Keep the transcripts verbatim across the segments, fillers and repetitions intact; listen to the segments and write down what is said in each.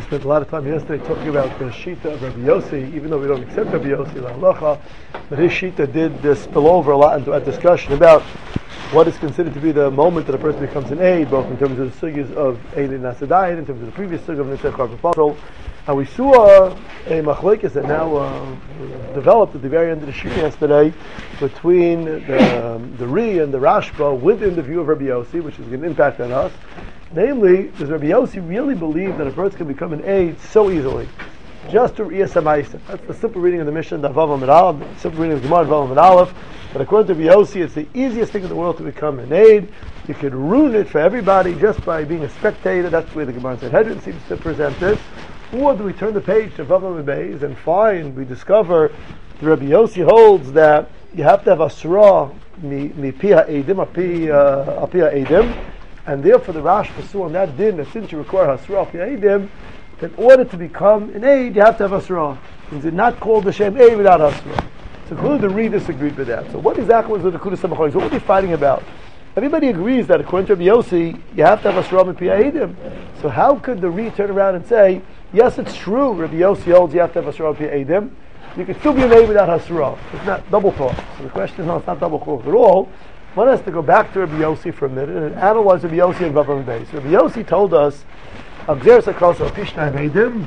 spent a lot of time yesterday talking about the Shita of Rabbi Yossi, even though we don't accept Rabbi Yossi, la halacha, but his Shita did uh, spill over a lot into a discussion about what is considered to be the moment that a person becomes an aid, both in terms of the sugyas of aid and nasadayit, in terms of the previous sugya of Nitzach Karpapasol. And we saw a machlekes that now uh, developed at the very end of the shir yesterday between the, um, the Ri and the Rashba within the view of Rabbi Yossi, which is going to impact on us. Namely, does Rabbi Yossi really believe that a person can become an aid so easily? Just to Riyas HaMaisa. That's the simple reading of the Mishnah, the Vav Amid Aleph, the simple reading of the Gemara, Vav Amid Aleph. But according to Rabbi Yossi, it's the easiest thing in the world to become an aid. You could ruin it for everybody just by being a spectator. That's the way the Gemara Sanhedrin seems to present this. Or do we turn the page to Vav Amid Beis and find, we discover that Rabbi Yossi holds that you have to have asra mi pi ha'edim, api ha'edim, and therefore the Rash Pasul on that din, that since you require hasra pi ha'edim, in order to become an aid, you have to have hasra. Is it not called the shem aid without hasra? So clearly the Ri disagreed with that. So what exactly was the Nekudas HaMachlokas? What were they fighting about? Everybody agrees that according to Rabbi Yossi, you have to have hasra mi pi ha'edim. So how could the Ri turn around and say, yes, it's true, Rabbi Yossi holds you have to have hasra pi ha'edim. You can still be an aid without hasra. It's not double talk. So the question is, no, it's not double talk at all. One has to go back to Rabbi Yossi for a minute and analyze Rabbi Yossi and Vav Amid Beis. Rabbi Yossi told us, Agzer Sakal Apishna Meidim,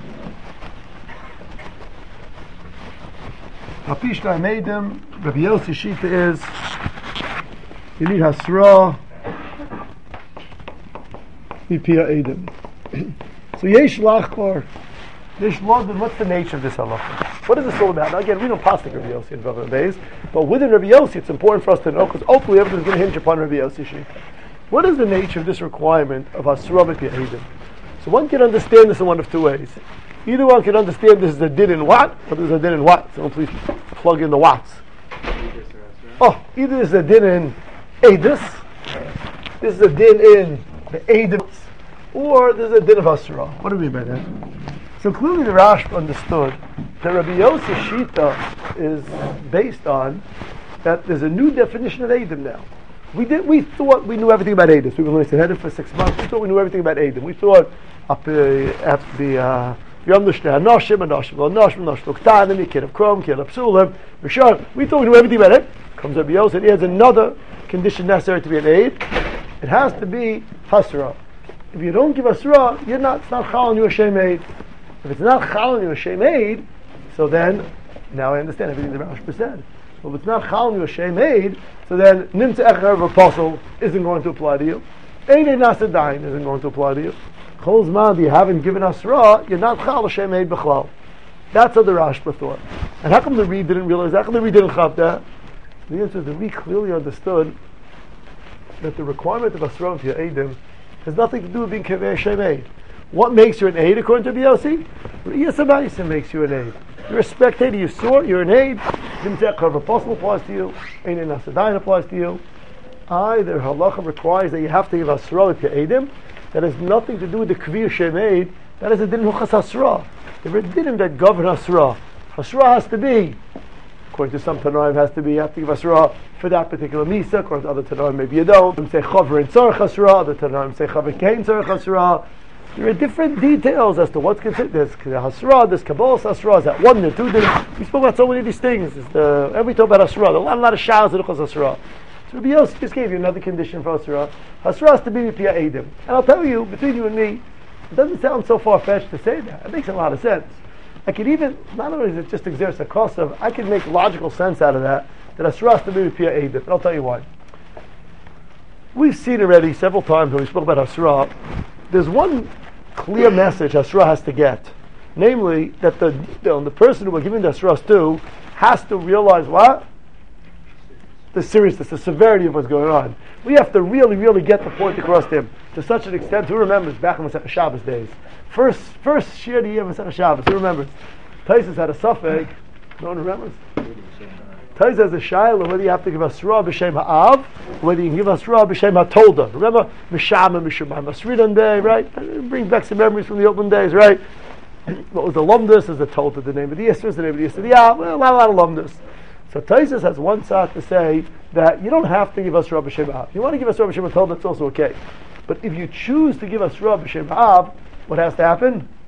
Apishna Meidim, Rabbi Yossi Shita is, you need hasra, Mipia Eidim. So Yesh Lachkor, Yesh Lachkor, what's the nature of this halacha? What is this all about? Now again, we don't pass the Rabbi Yossi and Vav Amid Beis, but within Rabbi Yossi, it's important for us to know, because ultimately everything is going to hinge upon Rabbi Yossi Shita. What is the nature of this requirement of hasra Mipia Eidim? So one can understand this in one of two ways. Either one can understand this is a din in watt, or this is a din in watt. So please plug in the watts. Oh, either this is a din in edus, this is a din in the edus, or this is a din of hasra. What do we mean by that? So clearly the Rashba understood that Rabbi Yossi Shita is based on that there's a new definition of Eidim now. We did. We thought we knew everything about Eidim. We were going to head for six months. We thought we knew everything about Eidim. We thought up uh, after the Yom Nishna Anoshim Anoshim Anoshim Anoshim Ktanim Kid of Krom Kid of Psulim Rishon. We thought we knew everything about it. Comes Rabbi Yossi and he has another condition necessary to be an aid. It has to be hasra. If you don't give hasra, you're not. It's not chal on you a shem aid. If it's not chal on you a shem aid, so then now I understand everything the Rashba said. Well, if it's not chal on you a shem aid, so then nimtza echer of apostle isn't going to apply to you. Ein nasadayin isn't going to apply to you. Chol zman you haven't given hasra, you're not chal shem aid b'chlal. That's how the Rashba thought. And how come the Ri didn't realize that? How come the Ri didn't chav that? The answer is the Ri clearly understood that the requirement of hasra to your eidim has nothing to do with being kaveh shem aid. What makes you an aid according to Rabbi Yossi? Riyas HaMaisa makes you an aid. You're a spectator, you saw it, you're an aid. Dimtzeh of apostle applies to you. Ein Nasadayin applies to you. Either halacha requires that you have to give hasra with your eidim. That has nothing to do with the kvir shem aid. That is a din huchas hasra. There is a din that govern hasra. Hasra has to be, according to some Tanoim, has to be, you have to give hasra for that particular misa. According to other Tanoim, maybe you don't. Some say chaver and tzarech hasra. Other Tanoim say chaver kein tzarech hasra. There are different details as to what's considered. There's hasra, there's kabbalah hasra, is that one, there two. There, we spoke about so many of these things. The, and we talk about hasra. There are a lot, a lot of showers of hasra. So Rabbi Yossi just gave you another condition for hasra. Hasra has to be pia edim. And I'll tell you, between you and me, it doesn't sound so far-fetched to say that. It makes a lot of sense. I could even, not only is it just exerts a cost of, I can make logical sense out of that, that hasra has to be pia edim. And I'll tell you why. We've seen already several times when we spoke about hasra, there's one clear message hasra has to get, namely that the the person who we're giving the hasra to has to realize what? The seriousness, the severity of what's going on. We have to really, really get the point across to him to such an extent. Who remembers back in the Shabbos days? First, first shir of the year Masechah Shabbos. Who remembers? Taisus had a suffix. No one remembers. Taisus has a shayla whether you have to give hasra b'shem ha'av, whether you can give hasra b'shem ha'tolda. Remember, mishama mishamah masridan day, right? Bring back some memories from the open days, right? What was the lumdus? Is the tolda the name of the yisra? Is the name of the yisra? Yeah, well, a lot, a lot of lumdus. So Taisus has one side to say that you don't have to give us hasra b'shem ha'av. If you want to give us hasra b'shem ha'tolda, that's also okay. But if you choose to give us hasra b'shem ha'av, what has to happen?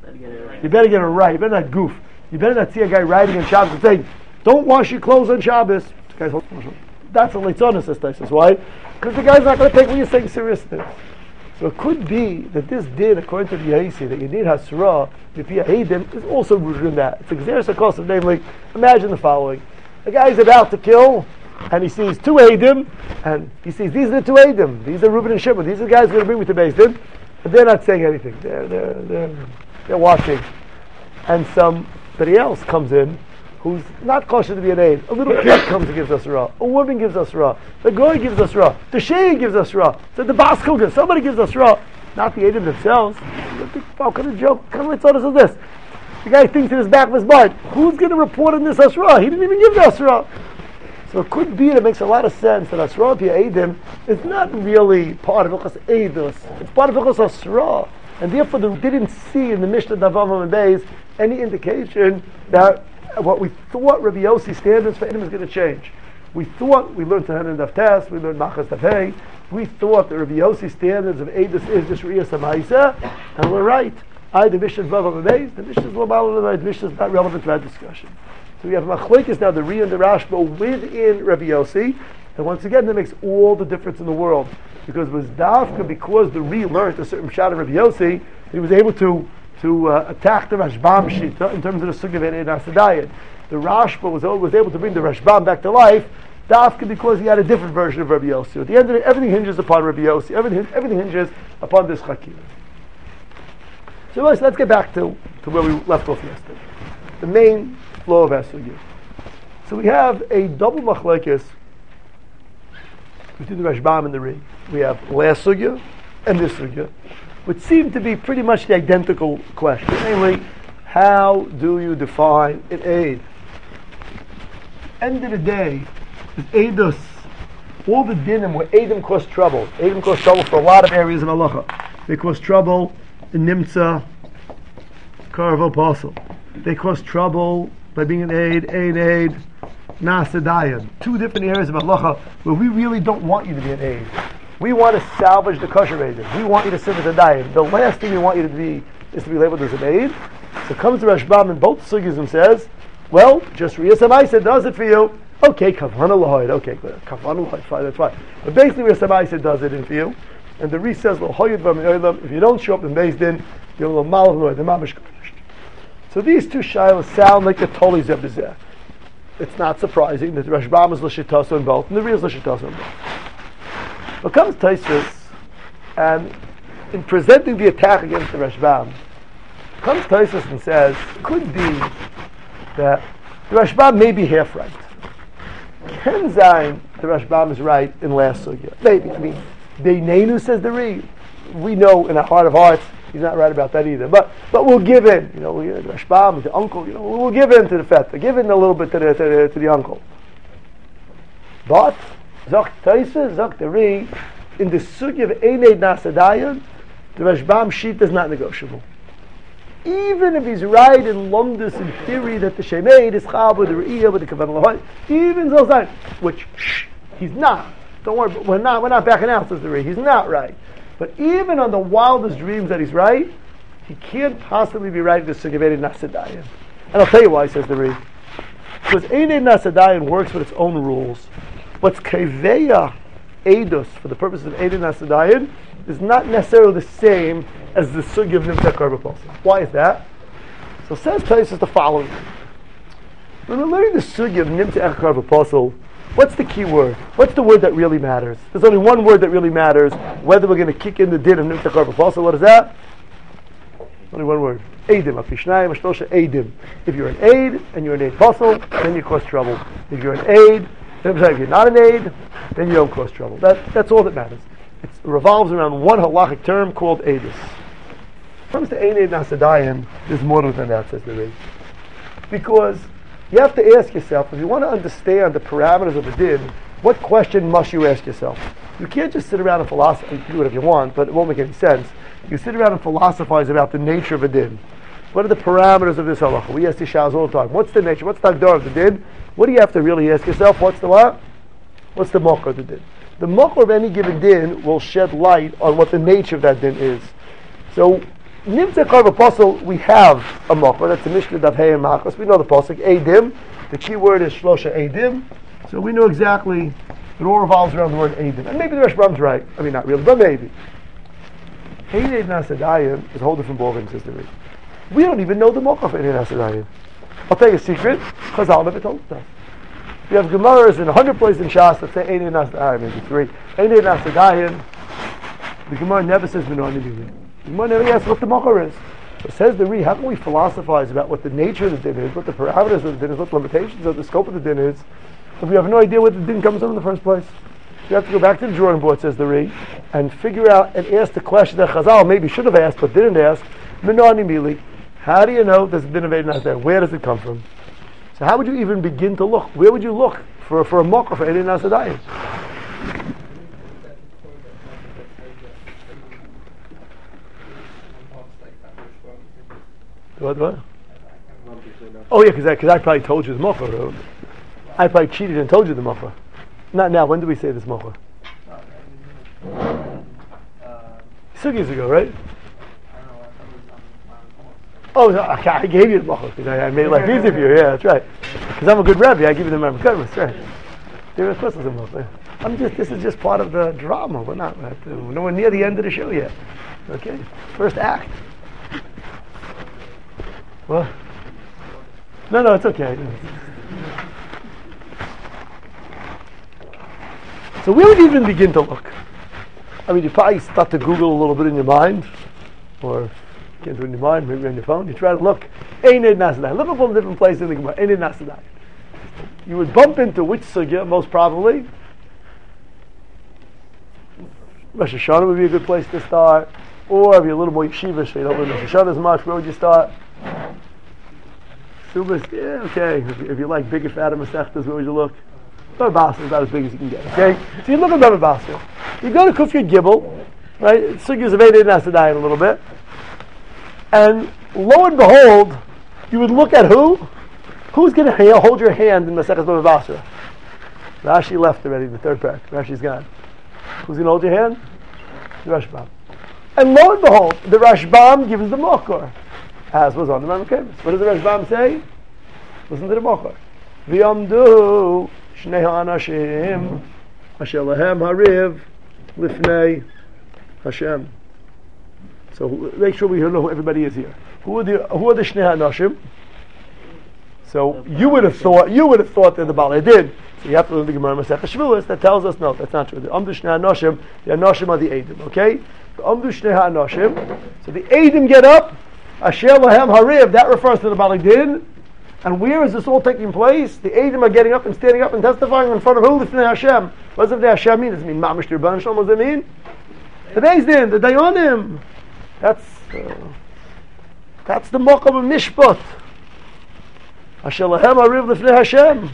You better get it right. You better not goof. You better not see a guy riding on Shabbos and saying, "Don't wash your clothes on Shabbos." The guy's, that's a leitzonus, says Taisus. Why? Because the guy's not going to take what you're saying seriously. So it could be that this din, according to the Yaisi, that you need Hasra, Mipia Eidim, is also rooted in that. It's exercise of course, namely, imagine the following. The guy's about to kill, and he sees two Eidim, and he sees, these are the two Eidim, these are Reuben and Shimon, these are the guys who are going to bring me to Beis Din, but they're not saying anything, they're, they're, they're, they're watching. And somebody else comes in, who's not kosher to be an aid. A little kid comes and gives us raw. A woman gives us raw. The goy gives us raw. The shei gives us raw. So the bas kugel, somebody gives us raw. Not the aidim themselves. What kind of joke? What kind of mitzvah is this? The guy thinks in his back of his mind, who's going to report on this asra? He didn't even give the asra. So it could be that it makes a lot of sense that asra pia aidim is not really part of Hilchos Eidus. It's part of Hilchos asra. And therefore they didn't see in the Mishnah Davam and Beis any indication that what we thought Rabbi Yossi's standards for Eidim is going to change. We thought, we learned Tahanan Daf Tes, we learned Machas Daf Hey, we thought that Rabbi Yossi's standards of Eidus is just Riyas HaMaisa, and we're right. I, the Mishnah Vav HaMabeis, the Mishnah is Lomalo, the Mishnah is not relevant to our discussion. So we have Machlekes now, the Riyah and the Rashba within Rabbi Yossi, and once again that makes all the difference in the world. Because it was Dafka, because the Riyah learned a certain shot of Rabbi Yossi, he was able to to uh, attack the Rashbam Shita in terms of the Sugya Ve'ein Asadayit. The Rashba was, was able to bring the Rashbam back to life, Dafka, because he had a different version of Rabbi Yossi. At the end of it, everything hinges upon Rabbi Yossi. Everything, everything hinges upon this Chakira. So let's, let's get back to, to where we left off yesterday. The main law of Esugya. So we have a double machlekes between the Rashbam and the Ri. We have last Sugya and this Sugya, which seem to be pretty much the identical question. Namely, how do you define an aid? End of the day, is Eidus, all the dinim where Eidim cause trouble. Eidim cause trouble for a lot of areas of halacha. They cause trouble in Nimtza, Karvo Apostle. They cause trouble by being an aid, aid, aid, Nasadayan. Two different areas of halacha where we really don't want you to be an aid. We want to salvage the kosher aid. We want you to sit with the dayan. The last thing we want you to be is to be labeled as an aid. So comes the Rashbam in both sugyas and says, well, just Riyas HaMaisa does it for you. Okay, Kavana L'hoid. Okay, good. Kavana L'hoid, fine, that's fine. But basically Riyas HaMaisa does it in for you. And the Ri says, if you don't show up in Beis Din, you're L'mal L'hoid, the mamish finished. So these two shilas sound like the Toli Zebizeh. It's not surprising that the Rashbam is L'shitaso in both, and the Ri is L'shitaso in both. But comes Taisus, and in presenting the attack against the Rashbam, comes Taisus and says, it could be that the Rashbam may be half right. Ken Zayin, the Rashbam is right in last sugya. Maybe, I mean, Beinenu says the Ri. We know in our heart of hearts, he's not right about that either. But but we'll give in. You know, we, the Rashbam, the uncle, you know, we'll give in to the feta, give in a little bit to the, to the, to the uncle. But, Zok Taisus, Zok the Ri, in the sugya of Einei Nasadayan, the Rashbam sheet is not negotiable. Even if he's right in Lomdus in theory that the Shemeid is Chab with the Re'iyah with the Kavan Lahoi, even Zosai, which shh, he's not. Don't worry, we're not we're not backing out, says the Ri. He's not right. But even on the wildest dreams that he's right, he can't possibly be right in the sugya of Einei Nasadayan. And I'll tell you why, says the Ri. Because Einei Nasadayan works with its own rules. What's Keveya Eidos for the purposes of Einei Nasadayan is not necessarily the same as the sugya of Nimtza Karba Apostle. Why is that? So says Taisus the following. When we're learning the sugya of Nimtza Karba Apostle, what's the key word? What's the word that really matters? There's only one word that really matters, whether we're going to kick in the din of Nimtza Karba Apostle. What is that? Only one word. Eidim. Afishnayim Ashtosha Eidim. If you're an aid and you're an aid apostle, then you cause trouble. If you're an aid, if you're not an aid, then you don't cause trouble. That, that's all that matters. It revolves around one halachic term called Eidus. When it comes to Einei Nasadayan, there's more than that, says the Ri. Because you have to ask yourself, if you want to understand the parameters of the din, what question must you ask yourself? You can't just sit around and philosophize, you can do whatever you want, but it won't make any sense. You sit around and philosophize about the nature of a din. What are the parameters of this halacha? We ask Ishaz all the time. What's the nature? What's the hagdar of the din? What do you have to really ask yourself? What's the what? What's the mokar of the din? The mokar of any given din will shed light on what the nature of that din is. So, Nimtzeh Karv Apostle, we have a Mokor, that's the Mishnah Daf Hey and Machos. We know the Pasuk, Eidim. The key word is Shlosha Eidim. So we know exactly, it all revolves around the word Eidim. And maybe the Rashbam's right. I mean, not really, but maybe. Eidei Nasadayim is a whole different ballgame, says the Rebbe. We don't even know the Mokor for Eidei Nasadayim. I'll tell you a secret, Chazal never told us. We have Gemaras in a hundred places in Shas that say Eidei Nasadayim, maybe three. Eidei Nasadayim, the Gemara never says Menoni B'Ri. The Gemara never asks what the Mokor is. So says the Ri, how can we philosophize about what the nature of the din is, what the parameters of the din is, what the limitations of the scope of the din is, if we have no idea what the din comes from in the first place? You have to go back to the drawing board, says the Ri, and figure out and ask the question that Chazal maybe should have asked but didn't ask. Menoni Mili. How do you know there's a din of Eidei Nasadayim? Where does it come from? So how would you even begin to look? Where would you look for, for a Mokor for Eidei Nasadayim? What, what? Oh yeah, because I, cause I probably told you the Mokor. I probably cheated and told you the Mokor. Not now. When do we say this Mokor? Six years ago, right? Oh, okay, I gave you the Mokor because I, I made life easy for you. Yeah, that's right. Because I'm a good Rebbe, I give you the Memrakos, right? There, of course, there's a Mokor. I'm just. This is just part of the drama. We're not. We're nowhere near the end of the show yet. Okay, first act. What? No, no, it's okay. So where would you even begin to look? I mean, you probably start to Google a little bit in your mind, or can't do it in your mind, maybe on your phone. You try to look. Eidei Nasadayim. Look up all the different places in the Gemara. Eidei Nasadayim. You would bump into which sugya, most probably. Rosh Hashanah would be a good place to start. Or if you're a little more yeshivish, so you don't learn Rosh Hashanah as much, where would you start? Subas, yeah, okay. If you, if you like bigger, fatter Masechtas, where would you look? Baba Basra is about as big as you can get, okay? So you look at Baba Basra. You go to Kufya Gibel, right? Sugyas of Eidei Nasadayim a little bit. And lo and behold, you would look at who? Who's going to hold your hand in Masechtas Baba Basra? Rashi left already, the third parak. Rashi's gone. Who's going to hold your hand? The Rashbam. And lo and behold, the Rashbam gives the Mokor, as was on the Memrakos. What does the Rashbam say? Listen to the Mokor. V'yamdu shnei ha'anashim asher lahem hariv lifnei Hashem. So make sure we know who everybody is here. Who are the who are the shnei ha'anashim? So you would have thought you would have thought that the Balei did. So you have to learn the Gemara Masechah Shavuos that tells us no, that's not true. The Amdu Shnei Hanoshim, the Hanoshim are the Eidim. Okay, the Amdu Shnei Hanoshim. So the Eidim get up. Asher Lahem Hariv. That refers to the Balei Din. And where is this all taking place? The Eidim are getting up and standing up and testifying in front of who? Lifnei Hashem. What does the Hashem mean? Does it mean Mamish Tirban Shalom? What does it mean? The Beis Din, the Dayonim. That's uh, that's the Mokum of Mishpat. Asher Lahem Hariv Lifnei Hashem.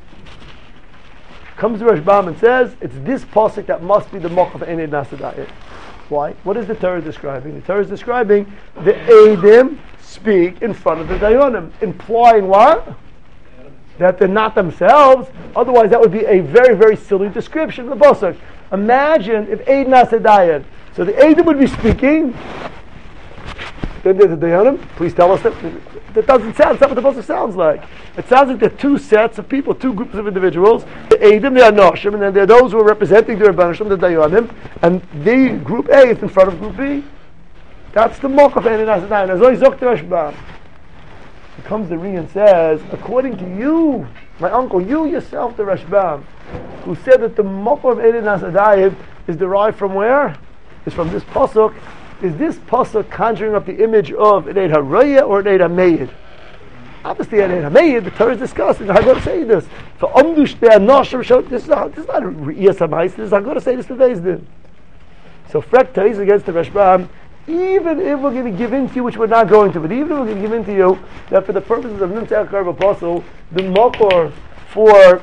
Comes the Rashbam and says, it's this pasuk that must be the Mokum of Eidei Nasadayim. Why? What is the Torah describing? The Torah is describing the Eidim speak in front of the Dayonim, implying what? That they're not themselves. Otherwise, that would be a very, very silly description of the pasuk. Imagine if Eidei Nasadayim. So the Eidim would be speaking. Then there's the Dayanim. Please tell us that. That doesn't sound. That's not what the pasuk sounds like. It sounds like there are two sets of people, two groups of individuals. The Eidim, the Anoshim, and then there are those who are representing the Rebbeinu, the Dayanim, and the group A is in front of group B. That's the Mokor of Eidei Nasadayim. As I zok the Rashbam. He comes the Ri and says, according to you, my uncle, you yourself, the Rashbam, who said that the Mokor of Eidei Nasadayim is derived from where? Is from this pasuk. Is this pasuk conjuring up the image of an Eid HaRaya or an Eid HaMeir? Obviously, an Eid HaMeir, the Torah is discussing. I'm going to say this. For Amdush Be'anoshim, this is not this is not a Riyas HaMais. This is I'm going to say this to Beis Din. So Frekta is against the Rashbam. Even if we're going to give in to you, which we're not going to, but even if we're going to give in to you, that for the purposes of Nimtzeh Karv Apostle, the Mokor for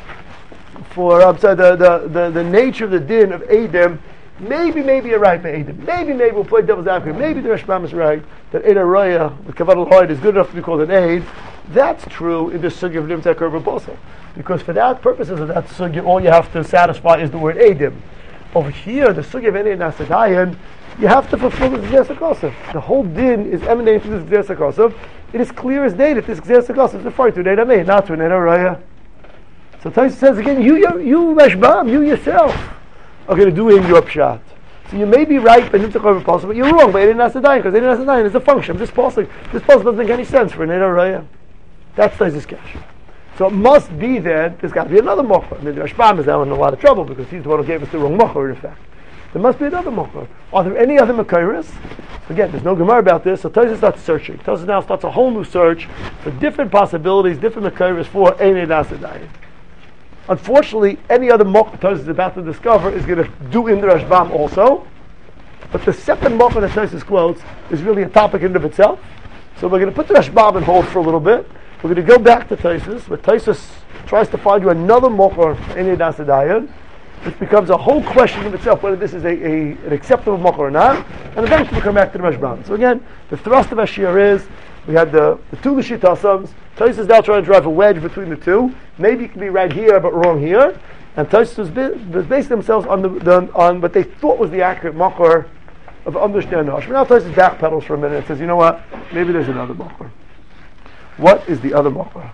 for I'm sorry, the, the, the, the nature of the din of Eidim. Maybe, maybe you're right, Eidim. Maybe, maybe we'll play devil's advocate. Maybe the Rashbam is right that Eid HaRaya with Kavod Al-Hoid is good enough to be called an Eid. That's true in the sugya of Nimtzeh Karv Apostle, because for that purposes of that sugya, all you have to satisfy is the word Eidim. Over here, the sugya of Eidei Nasadayim, you have to fulfill this Gzeres HaKosov. The whole din is emanating from this Gzeres HaKosov. It is clear as day that this Gzeres HaKosov is referring to an Eid HaMeir, not to an Eid HaRaya. So Tosfos says again, you, you, you Rashbam, you yourself are going to do in your pshat. So you may be right by Nitzach over Pasuk, but you're wrong by Eid Nasadayin, because Eid Nasadayin is a function of this Pasuk. This Pasuk doesn't make any sense for an Eid HaRaya. That's Tosfos Kash. So it must be then, there's got to be another Mochor. I mean, the Rashbam is now in a lot of trouble because he's the one who gave us the wrong Mochor, in fact. There must be another Mochor. Are there any other Makairis? Again, there's no Gemara about this, so Tosfos starts searching. Tosfos now starts a whole new search for different possibilities, different Makairis for Eid Nasadayin. Unfortunately, any other Mochor Tosfos is about to discover is going to do in the Rashbam also. But the second Mochor that Tosfos quotes is really a topic in and of itself. So we're going to put the Rashbam on hold for a little bit. We're going to go back to Tosfos, where Tosfos tries to find you another Mochor in Eid Nasadayin, which becomes a whole question of itself, whether this is a, a, an acceptable Mochor or not, and eventually we'll come back to the Rashbam. So again, the thrust of Ashir is, we had the, the two Lashitasams. Tosfos is now trying to drive a wedge between the two. Maybe it can be right here, but wrong here. And Tosfos was, was basing themselves on, the, the, on what they thought was the accurate Mochor of understanding Hashem. Now Tosfos backpedals for a minute and says, you know what, maybe there's another Mochor. What is the other Mochor?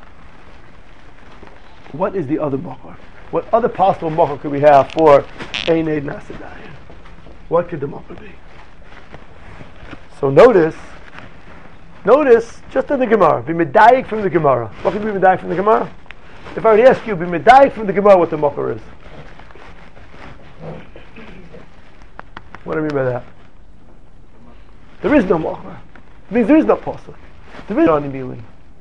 What is the other Mochor? What other possible Mochor could we have for Ein Eid Nasadayin? What could the Mochor be? So notice, notice, just in the Gemara, be medayik from the Gemara. What could be medayik from the Gemara? If I were to ask you, be medayik from the Gemara what the Mochor is. What do I mean by that? There is no Mochor. It means there is no Pasuk. There is no Animili.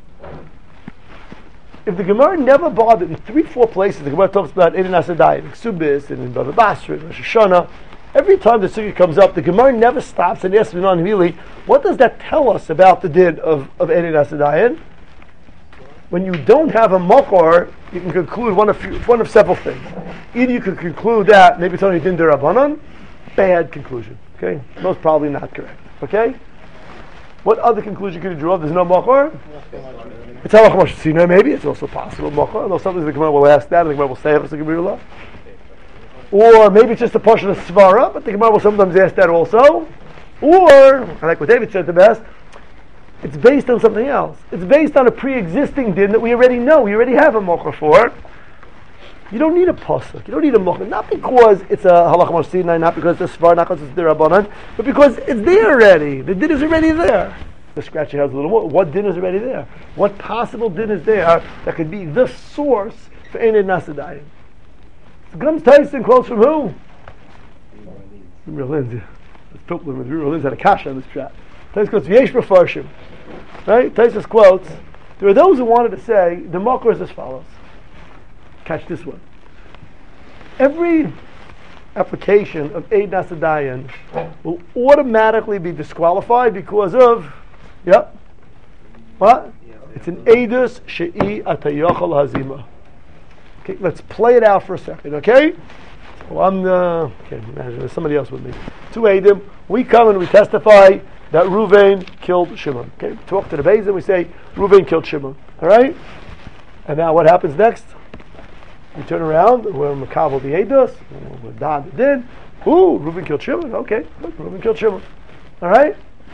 If the Gemara never bothered in three, four places, the Gemara talks about Eid Nasadayin, in Ksubis, and in Bava Basra, in Rosh Hashanah. Every time the sugya comes up, the Gemara never stops and asks non really, what does that tell us about the din of, of Eid Nasadayin? When you don't have a Mochor, you can conclude one of few, one of several things. Either you can conclude that maybe it's only din derabanan, bad conclusion. Okay, most probably not correct. Okay. What other conclusion could you draw? There's no Mochor? It's halach Moshe Sinai, maybe. It's also possible Mochor. Although sometimes the Gemara will ask that, and the Gemara will say it's a Gemara. Or maybe it's just a portion of Svara, but the Gemara will sometimes ask that also. Or, I like what David said the best, it's based on something else. It's based on a pre-existing din that we already know. We already have a Mochor for. You don't need a pasuk. You don't need a mochor. Not because it's a halach Moshe Sinai, not because it's a svar, not because it's derabanan, but because it's there already. The din is already there. The scratch your head a little more. What din is already there? What possible din is there that could be the source for Ein Eid Nasadayin? So Gums Tyson quotes from who? Real Lindsay. It's Pilpler with Real Lindsay had a kasha on this chat. Tyson quotes Yesh B'Farshim. Right? Tyson quotes. There are those who wanted to say the mochor is as follows. Catch this one. Every application of Eid Nasadayin will automatically be disqualified because of, yep, what? It's an Eidus She'i Atayachal Hazima. Okay, let's play it out for a second, okay? Well, I'm the, okay, imagine there's somebody else with me. Two Eidim, we come and we testify that Ruvain killed Shimon. Okay, we talk to the Beis and we say, Ruvain killed Shimon. Alright? And now what happens next? We turn around, we're makabel the Eidos, we're done the din. Ooh, Reuben killed Shimon. Okay, good, Reuben killed Shimon. All right.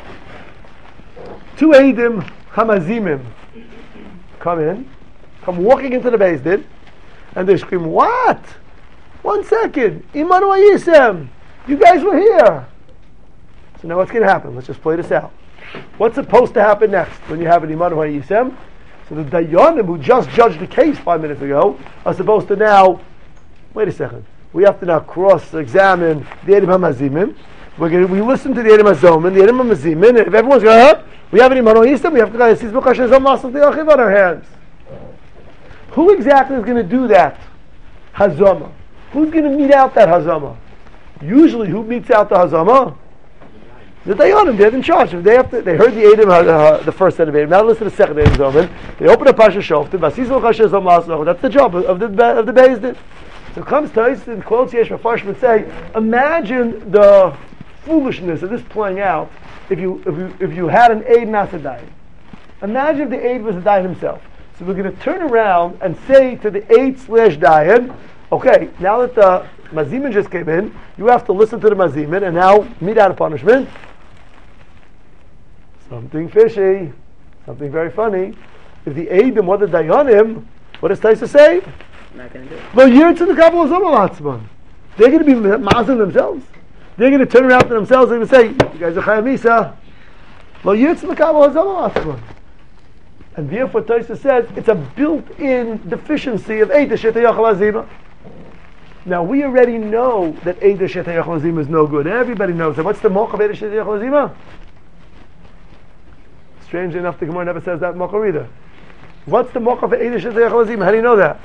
Two Eidim Hamazimim come in, come walking into the Beis Din, and they scream, "What? One second, Imanu Yisem, you guys were here." So now what's going to happen? Let's just play this out. What's supposed to happen next when you have an Imanu Yisem? So the Dayanim who just judged the case five minutes ago are supposed to now, wait a second, we have to now cross-examine the Eidim HaMazimim. We're going to, we listen to the Eidim HaZomin, the Eidim HaMazimim, and if everyone's going, huh? We have an Imanu Yisem, we have to go, Sisbuk HaShezom Masal Te'achiv on our hands. Who exactly is going to do that? Hazama. Who's going to meet out that Hazama? Usually who meets out the Hazama? The Dayanim, they're in charge. They have to, they heard the Eidim, uh, the first set of Eidim. Now listen to the second Eidim Zomin. They open a Pasha Shoftim. That's the job of the of the Beis Din. So it comes to us and quotes Yesh Mefarshim and say, imagine the foolishness of this playing out if you if you if you had an Eid Nasadayin. Imagine if the Eid was the Dayan himself. So we're going to turn around and say to the Eid slash Dayan, okay, now that the Mazimin just came in. You have to listen to the Mazimin and now mete out a punishment. Something fishy. Something very funny. If the Eidim were the Dayanim, what does Taisa say? I'm not going to do it. Well, you're to the Kabbalah Zomalatzman. They're going to be mazing themselves. They're going to turn around to themselves and say, you guys are Chayam Misa. Well, you're to the Kabbalah Zomalatzman. And therefore Taisa says it's a built-in deficiency of Eidah Shetayachal Azima. Now we already know that Eidah Shetayachal Azima is no good. Everybody knows that. What's the moch of Eidah Shetayachal Azima? Strangely enough, the Gemara never says that moch either. What's the moch of Eidah Shetayachal Azima? How do you know that?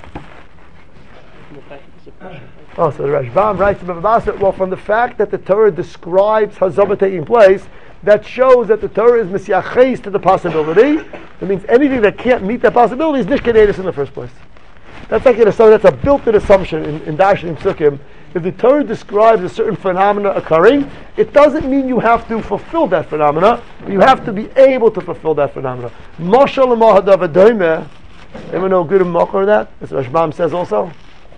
Oh, so the Rashbam writes in Bavabasa, well, from the fact that the Torah describes Hazama taking place, that shows that the Torah is misyaches to the possibility. That means anything that can't meet that possibility is nishkededis in the first place. That's like an assumption. That's a built-in assumption in, in Darshanim Psukim. If the Torah describes a certain phenomena occurring, it doesn't mean you have to fulfill that phenomena. You have to be able to fulfill that phenomena. Mashal l'mahadav adoymeh. Anyone know good and makar that? That's what Rashbam says also.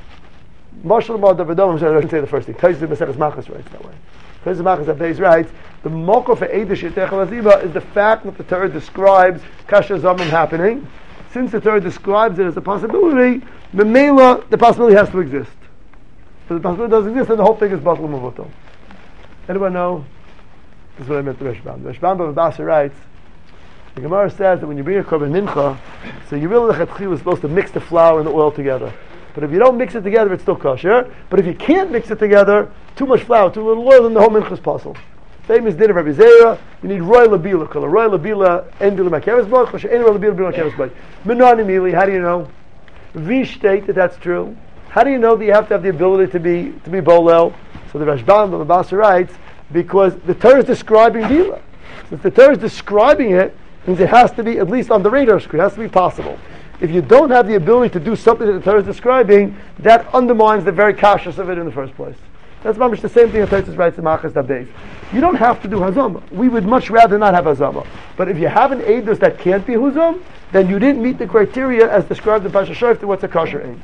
Mashal l'mahadav adoymeh. I didn't say the first thing. Taisa Maseches Machas writes that way. Taisa Machas Abayis writes, the makar for Eidah Shetayachal Azima is the fact that the Torah describes Kasha Zamim happening. Since the Torah describes it as a possibility, the Mela, the possibility has to exist. If the possibility doesn't exist, then the whole thing is Batal Mavoto. Anyone know? This is what I meant to Rashbam. The Rashbam Bavabasa writes, the Gemara says that when you bring a Korban Mincha, so you really lechatchila is supposed to mix the flour and the oil together. But if you don't mix it together, it's still kosher. But if you can't mix it together, too much flour, too little oil, then the whole mincha is possible. Famous din of Rabbi Zera, you need roy labila. Kol roy labila en bila makeres boy, kol she'en roy labila bila makeres boy. Menani mili, how do you know? Vi state that that's true. How do you know that you have to have the ability to be to be bolel? So the Rashbam the Mabasa writes, because the Torah is describing bila. Since the Torah is describing it, means it has to be at least on the radar screen. It has to be possible. If you don't have the ability to do something that the Torah is describing, that undermines the very cautious of it in the first place. That's mamish the same thing that Tosfos writes in Machas Dabeis. You don't have to do hazama. We would much rather not have hazama. But if you have an eidos that can't be huzam, then you didn't meet the criteria as described in Pasha Shoftim, what's a kosher eidos.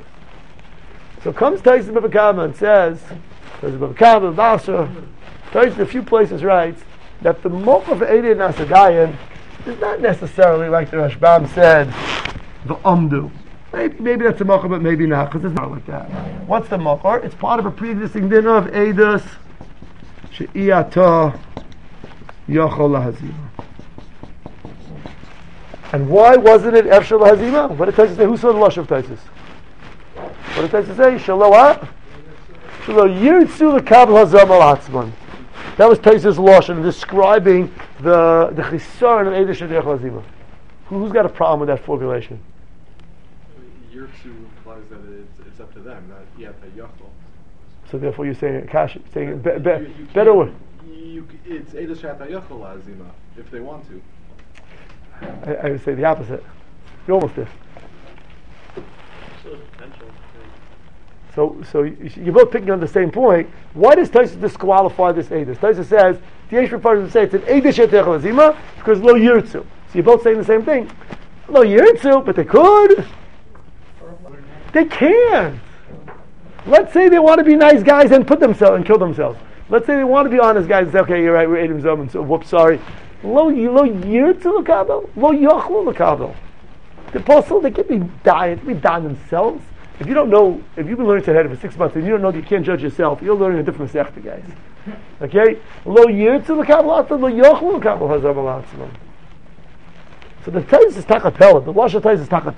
So comes Tosfos Bavakama and says, Tosfos Bavakama, Basra, Tosfos in a few places writes that the moch of Eidei Nasadayan is not necessarily like the Rashbam said, the umdu. Maybe, maybe that's a makar, but maybe not, because it's not like that. What's the makar? It's part of a pre-existing din of Eidos she'iyata yachol lahazima. And why wasn't it efshel lahazima? What did Tosfos say? Who saw the lush of Tosfos? What did Tosfos say? Shalo what? Shalo yirtzu l'kabel hazam al hatzman. That was Tosfos' lush in describing the the chisaron of Eidos she'iyata lahazima. Who's got a problem with that formulation? Yirtzu implies that it's, it's up to them, not yet a yachol. So therefore, you're saying Kash, saying be, be, you, you better word. You, it's Eidos Shat Yachol Azima if they want to. I, I would say the opposite. You almost did. So, so you, you're both picking on the same point. Why does Tosfos disqualify this Eidos? Tosfos says the Eish refers to say it's an Eidos Shat Yachol Azima because lo Yirtzu. So you're both saying the same thing. Lo Yirtzu, but they could. They can't. Let's say they want to be nice guys and put themselves and kill themselves. Let's say they want to be honest guys and say, okay, you're right, we're Eidim Zom, and so whoops, sorry. Lo lo yirtzu l'kabel, lo yochlu l'kabel. The apostle, they can be dying, they can be dying themselves. If you don't know, if you've been learning Tanakh for six months and you don't know that you can't judge yourself, you're learning a different Masechta, guys. Okay? Lo yirtzu l'kabel, lo yochlu l'kabel hazam al atzman. So the Tosfos is takapela, the Lashon Tosfos is takapela.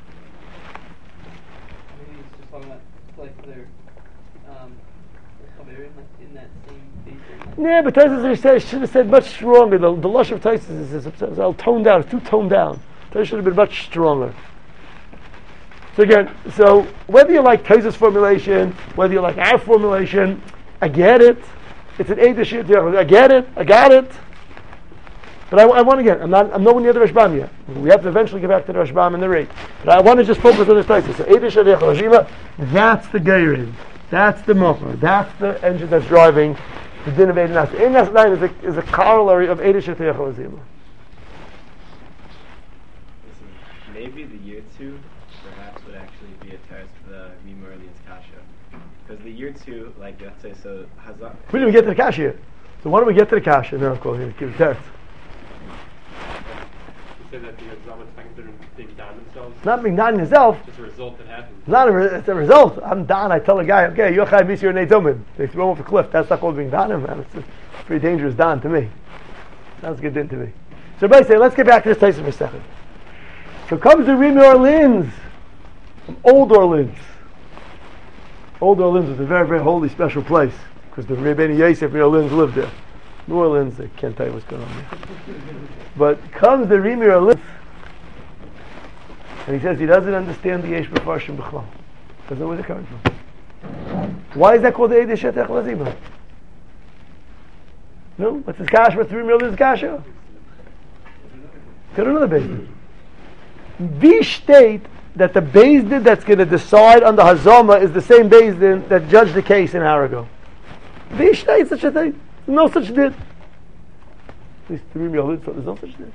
Yeah, but Tosfos should have said much stronger. The, the lush of Tosfos is, is, is, is all toned down. It's too toned down. Tosfos should have been much stronger. So again, so whether you like Tosfos' formulation, whether you like our formulation, I get it. It's an Eidos Shet. I get it. I got it. But I, I want to get. I'm not. I'm nowhere near the Rashbam yet. We have to eventually get back to the Rashbam and the rate. But I want to just focus on this Tosfos. So Eidos Shet Yachol. That's the Geirin. That's the motor. That's the engine that's driving the din of Eidos Nasadayin. Eidos Nasadayin is a, is a corollary of Eidos Shet Yachol Azima. maybe the year two perhaps would actually be a test for the Rima Orleans Kasha. Because the year two, like let's say, so Hazak. We didn't even get to the Kasha yet. So why don't we get to the Kasha? No, I'm going to give it test. You say that the Zalman Tank being down themselves? Not being done yourself. It's just a result that happens. It's not a re- it's a result. I'm done. I tell a guy, okay, Yochai Misir Neitzomid. They throw him off the cliff. That's not called being done, man. It's a pretty dangerous don to me. Sounds good din to me. So everybody say, let's get back to this Tyson for a second. So comes the Rimi Orleans, from Old Orleans. Old Orleans was a very, very holy, special place because the Rebbeinu Yosef Rimi Orleans lived there. New Orleans, I can't tell you what's going on there. But comes the Rimi Orleans, and he says he doesn't understand the Yesh B'Farshim B'Chlal. Doesn't know where they're coming from. Why is that called the Eidei Shetech Lazima? No? What's his kasha? What's the Rimi Orleans kasha? Go to another Beis Din. We state that the Beis Din that's going to decide on the Hazama is the same Beis Din that judged the case in Arago. We state such a thing. There's no such din. At least the Rimi Orleans thought there's no such din.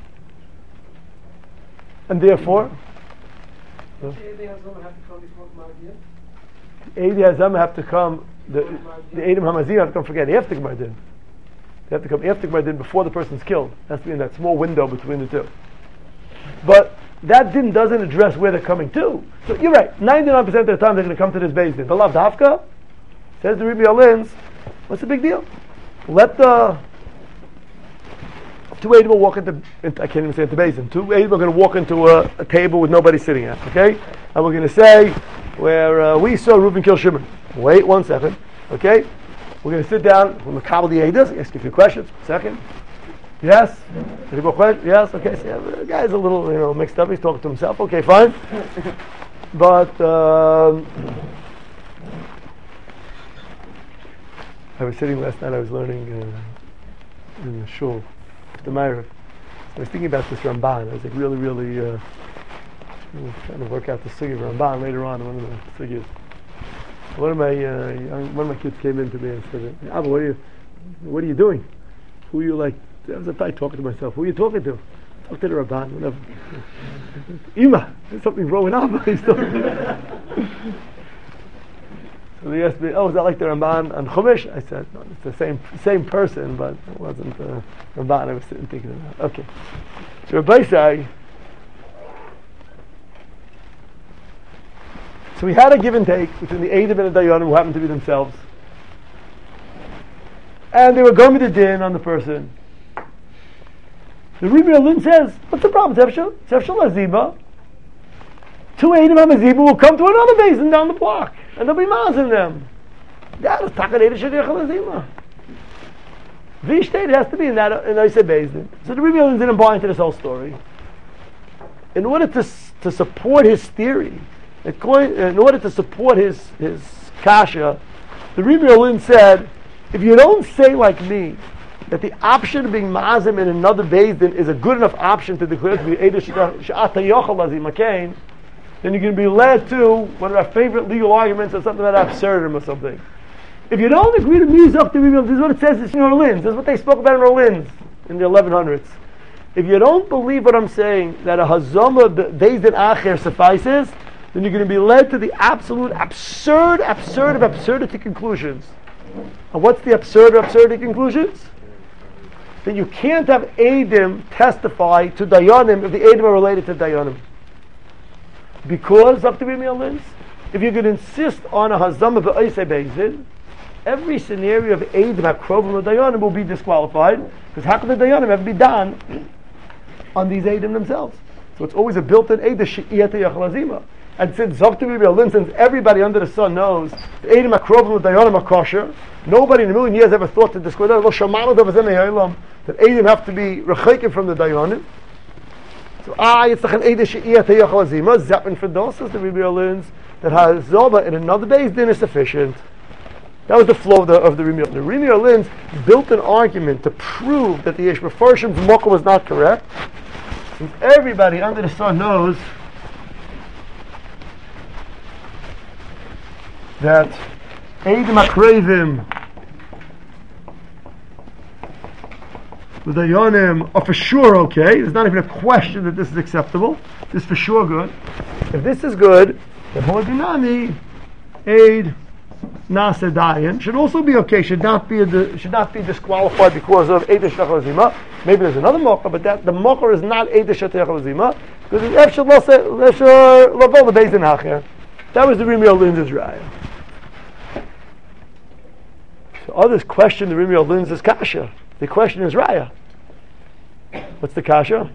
And therefore, no? The Hazama have to come before Magdian. The Eidei Hazama have to come, the, the Eidim Hamazim have to come forget after Gemar Din. They have to come after Gemar Din before the person's killed. That's in that small window between the two. But that din doesn't address where they're coming to. So you're right, ninety-nine percent of the time they're going to come to this Beis Din. The Lav Dafka, says the Rimi Orleans, what's the big deal? Let the two Eidim will walk into, into, I can't even say into Beis Din. Two Eidim are going to walk into a, a table with nobody sitting at, okay? And we're going to say, where uh, we saw Reuben kill Shimon. Wait one second, okay? We're going to sit down, we're going to cobble the Eidos, ask you a few questions. Second. Yes? Any more questions? Yes? Okay, so yeah, the guy's a little, you know, mixed up. He's talking to himself. Okay, fine. But, um, I was sitting last night, I was learning uh, in the shul, the Meirav. I was thinking about this Ramban. I was like really, really uh, trying to work out the Sugi Ramban later on, one of the Sugis. One of my uh, young, one of my kids came in to me and said, Abba, what are you, what are you doing? Who are you like? I was like, talking to myself. Who are you talking to? Talk to the Rabban, whatever. Ima, there's something wrong with Abba. He's talking. So he asked me, oh, is that like the Ramban and Chumash? I said, no, it's the same same person, but it wasn't the Ramban I was sitting thinking about. Okay. So Rabbi say, so we had a give and take between the Eidim and the Dayanim who happened to be themselves. And they were going to the din on the person. The Rimi Orleans says, what's the problem? Zefshel? Zefshel Azima. Two Eidim HaMazibah will come to another basin down the block. And there'll be maz in them. That is Takad Eidim Shadich Azima. V'shteit has to be in that, in Oisei Beis. So the Rimi Orleans didn't buy into this whole story. In order to to support his theory, in order to support his, his kasha, the Rimi Orleans said, if you don't say like me, that the option of being ma'azim in another Beis Din is a good enough option to declare to be Eidah She'ata Yochel Azim Akain, then you're going to be led to one of our favorite legal arguments or something about absurdum or something. If you don't agree to me, this is what it says in Orleans. This is what they spoke about in Orleans in the eleven hundreds. If you don't believe what I'm saying, that a Hazama Beis Din Acher suffices, then you're going to be led to the absolute absurd, absurd of absurdity conclusions. And what's the absurd of absurdity conclusions? That you can't have Eidim testify to Dayanim if the Eidim are related to Dayanim. Because, up to Rimi Orleans, if you could insist on a Hazama B'Oisei Beis Din, every scenario of Eidim HaKrovim or Dayanim will be disqualified, because how can the Dayanim ever be done on these Eidim themselves? So it's always a built-in Eidah She'iyat Yachal Azima. And since Zok to Rimi Orleans, since everybody under the sun knows the Eidim HaKrovim or Dayanim are kosher, nobody in a million years ever thought to disqualify that Eidim have to be rechakim from the Dayanim. So, ah, it's like an Eidah She'iyat Yachal Azima, Zappin for Dosas, the Rimi Orleans, that has Zoba in another Beis Din is sufficient. That was the flow of the, of the Rimi Orleans. The Rimi Orleans built an argument to prove that the Yesh Mefarshim's Mocha was not correct. Since everybody under the sun knows that Eidim HaKrovim the Dayanim are for sure okay. There's not even a question that this is acceptable. This is for sure good. If this is good, then Hodinami, Aid, Nasa Dayan should also be okay. Should not be a, should not be disqualified because of Eid Shetech Lazima. Maybe there's another mocha, but that the mocha is not Eid Shetech Lazima because it's Efshel Lavel the Beis Din Hacher. That was the Rimi Olin's raya. So others question the Rimi Olin's kasha. The question is raya. What's the kasha?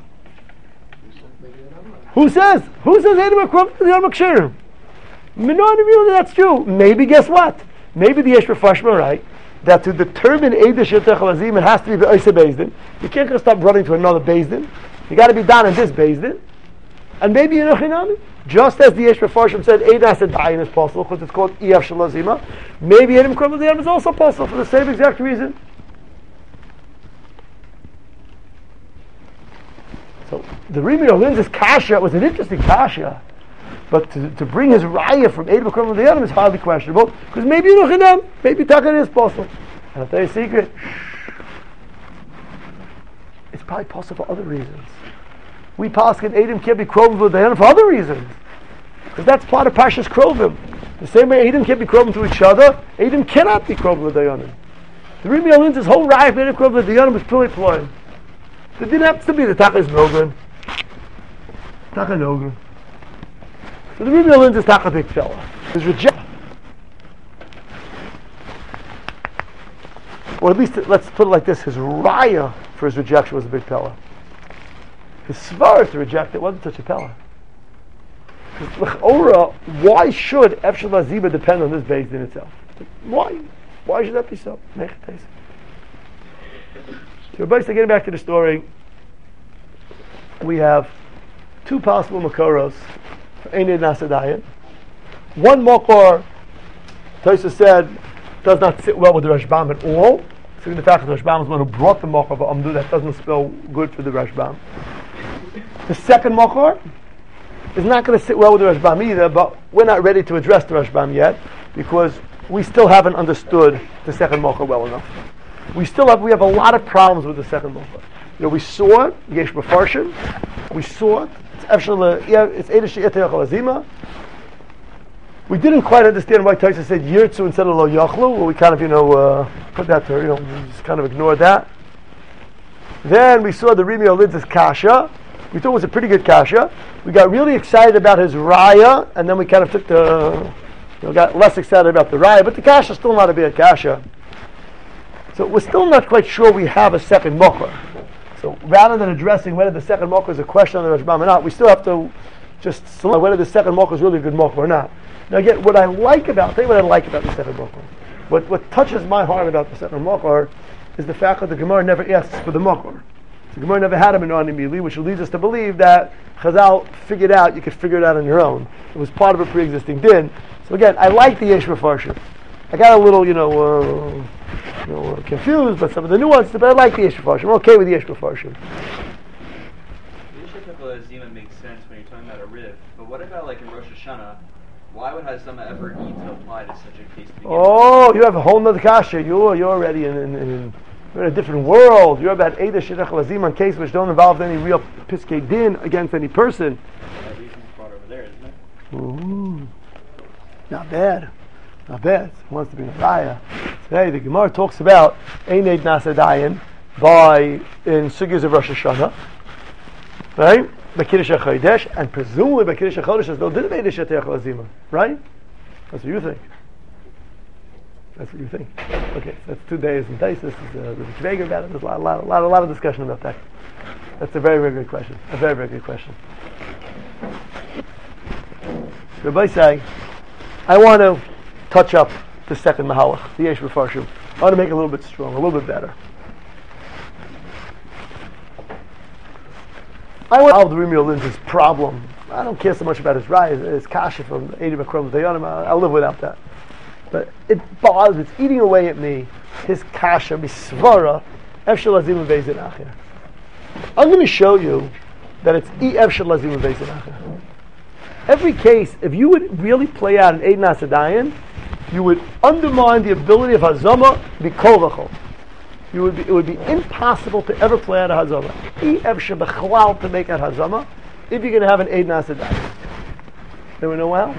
Who says? Who says Edom Akram to the Yom Kshirim? Really, that's true. Maybe guess what? Maybe the Yesh Mefashim are right that to determine Eidah Shetech Lazim it has to be the Oisa Beis Din. You can't just stop running to another Beis Din. You got to be done in this Beis Din. And maybe in Achinami, just as the Yesh Mefashim said Eidah Sadayin is possible because it's called Iyaf Shalazima, maybe Edom Akram is also possible for the same exact reason. So the Rimi Olin's kasha was an interesting kasha. But to, to bring his raya from Eid B'Kram of the Adam is hardly questionable, because maybe Nuchinam, maybe Takan is possible. And I'll tell you a secret, it's probably possible for other reasons. We paskin Edom can't be Krovim with the Adam for other reasons. Because that's part of Pashas Krovim. The same way Edom can't be Krovim to each other, Edom cannot be Krovim with the Adam. The Rimi Olin's whole raya of Eid B'Kram with the Adam was purely ploying. There didn't have to be the Takas Nogren. Takan Nogren. So the Rimi Olin's is not a big fella. His reject, or at least let's put it like this: his raya for his rejection was a big fella. His svara to reject it wasn't such a fella. Ora, why should Efshel Lazima depend on this Beis Din itself? Why? Why should that be so? So, basically, getting back to the story, we have two possible makoros. Einid Nasadayan. One Mokor, Tosa said, does not sit well with the Rashbam at all. So the fact that the Rashbam is the one who brought the Mokor, but Amdu, that doesn't spell good for the Rashbam. The second Mokor is not going to sit well with the Rashbam either, but we're not ready to address the Rashbam yet, because we still haven't understood the second Mokor well enough. We still have, we have a lot of problems with the second Mokor. You know, we saw it, Yesh B'Farshin, we saw it, it's Eidah Shetech Lazima. We didn't quite understand why Taisa said Yirtzu instead of Lo Yachlu. Well, we kind of, you know, uh, put that to, you know, we just kind of ignored that. Then we saw the Rimi Olin's kasha. We thought it was a pretty good kasha. We got really excited about his raya, and then we kind of took the, you know, got less excited about the raya, but the kasha is still not a big kasha. So we're still not quite sure we have a second mokher. So rather than addressing whether the second mocha is a question on the Rashbam or not, we still have to just select whether the second mocha is really a good mocha or not. Now again, what I like about, I'll tell you what I like about the second mocha. What what touches my heart about the second mocha is the fact that the Gemara never asks for the mocha. The Gemara never had a Menani Mili, which leads us to believe that Chazal figured out, you could figure it out on your own. It was part of a pre-existing din. So again, I like the Yesh Mefashim. I got a little, you know, uh, you know, confused by some of the nuances, but I like the Yesh Mefashim. I'm okay with the Yesh Mefashim. The Yesh Mefashim makes sense when you're talking about a riv, but what about like in Rosh Hashanah? Why would Hazama ever need to apply to such a case? To begin oh, with? You have a whole nother kasha. You're you're already in, in, in you're in a different world. You're about Eidah Shetech Lazim on cases which don't involve any real piskei din against any person. That reason's brought over there, isn't it? Ooh, not bad. Not bad. It wants to be a raya. Today the Gemara talks about Eined Nasadayin by in Sugyas of Rosh Hashanah, right? By Kiddush HaChodesh, and presumably by Kiddush HaChodesh there's no din of Eidah Shetech Lazima, right? That's what you think. That's what you think. Okay, so that's two days in Taisus. There's a Rebbe about it. There's a lot, a lot, a lot, a lot of discussion about that. That's a very, very good question. A very, very good question. Rabbi say, I want to touch up the second Mahalach, the Yesh Mefashim. I want to make it a little bit stronger, a little bit better. I want to solve the Rimi Olin's problem. I don't care so much about his rise, his kasha from Eidah B'Kram Dayanim. I'll live without that. But it bothers, it's eating away at me, his kasha, misvara, Efshel Lazim Beis Din Hacher. I'm going to show you that it's E Efshel Lazim Beis Din Hacher. Every case, if you would really play out an Eid Nasadayan, you would undermine the ability of Hazama to be kol v'chol. you would be, it would be impossible to ever play out a hazama. I efshe bechlal to make out hazama if you're going to have an Eid Nasadai. Anyone know how?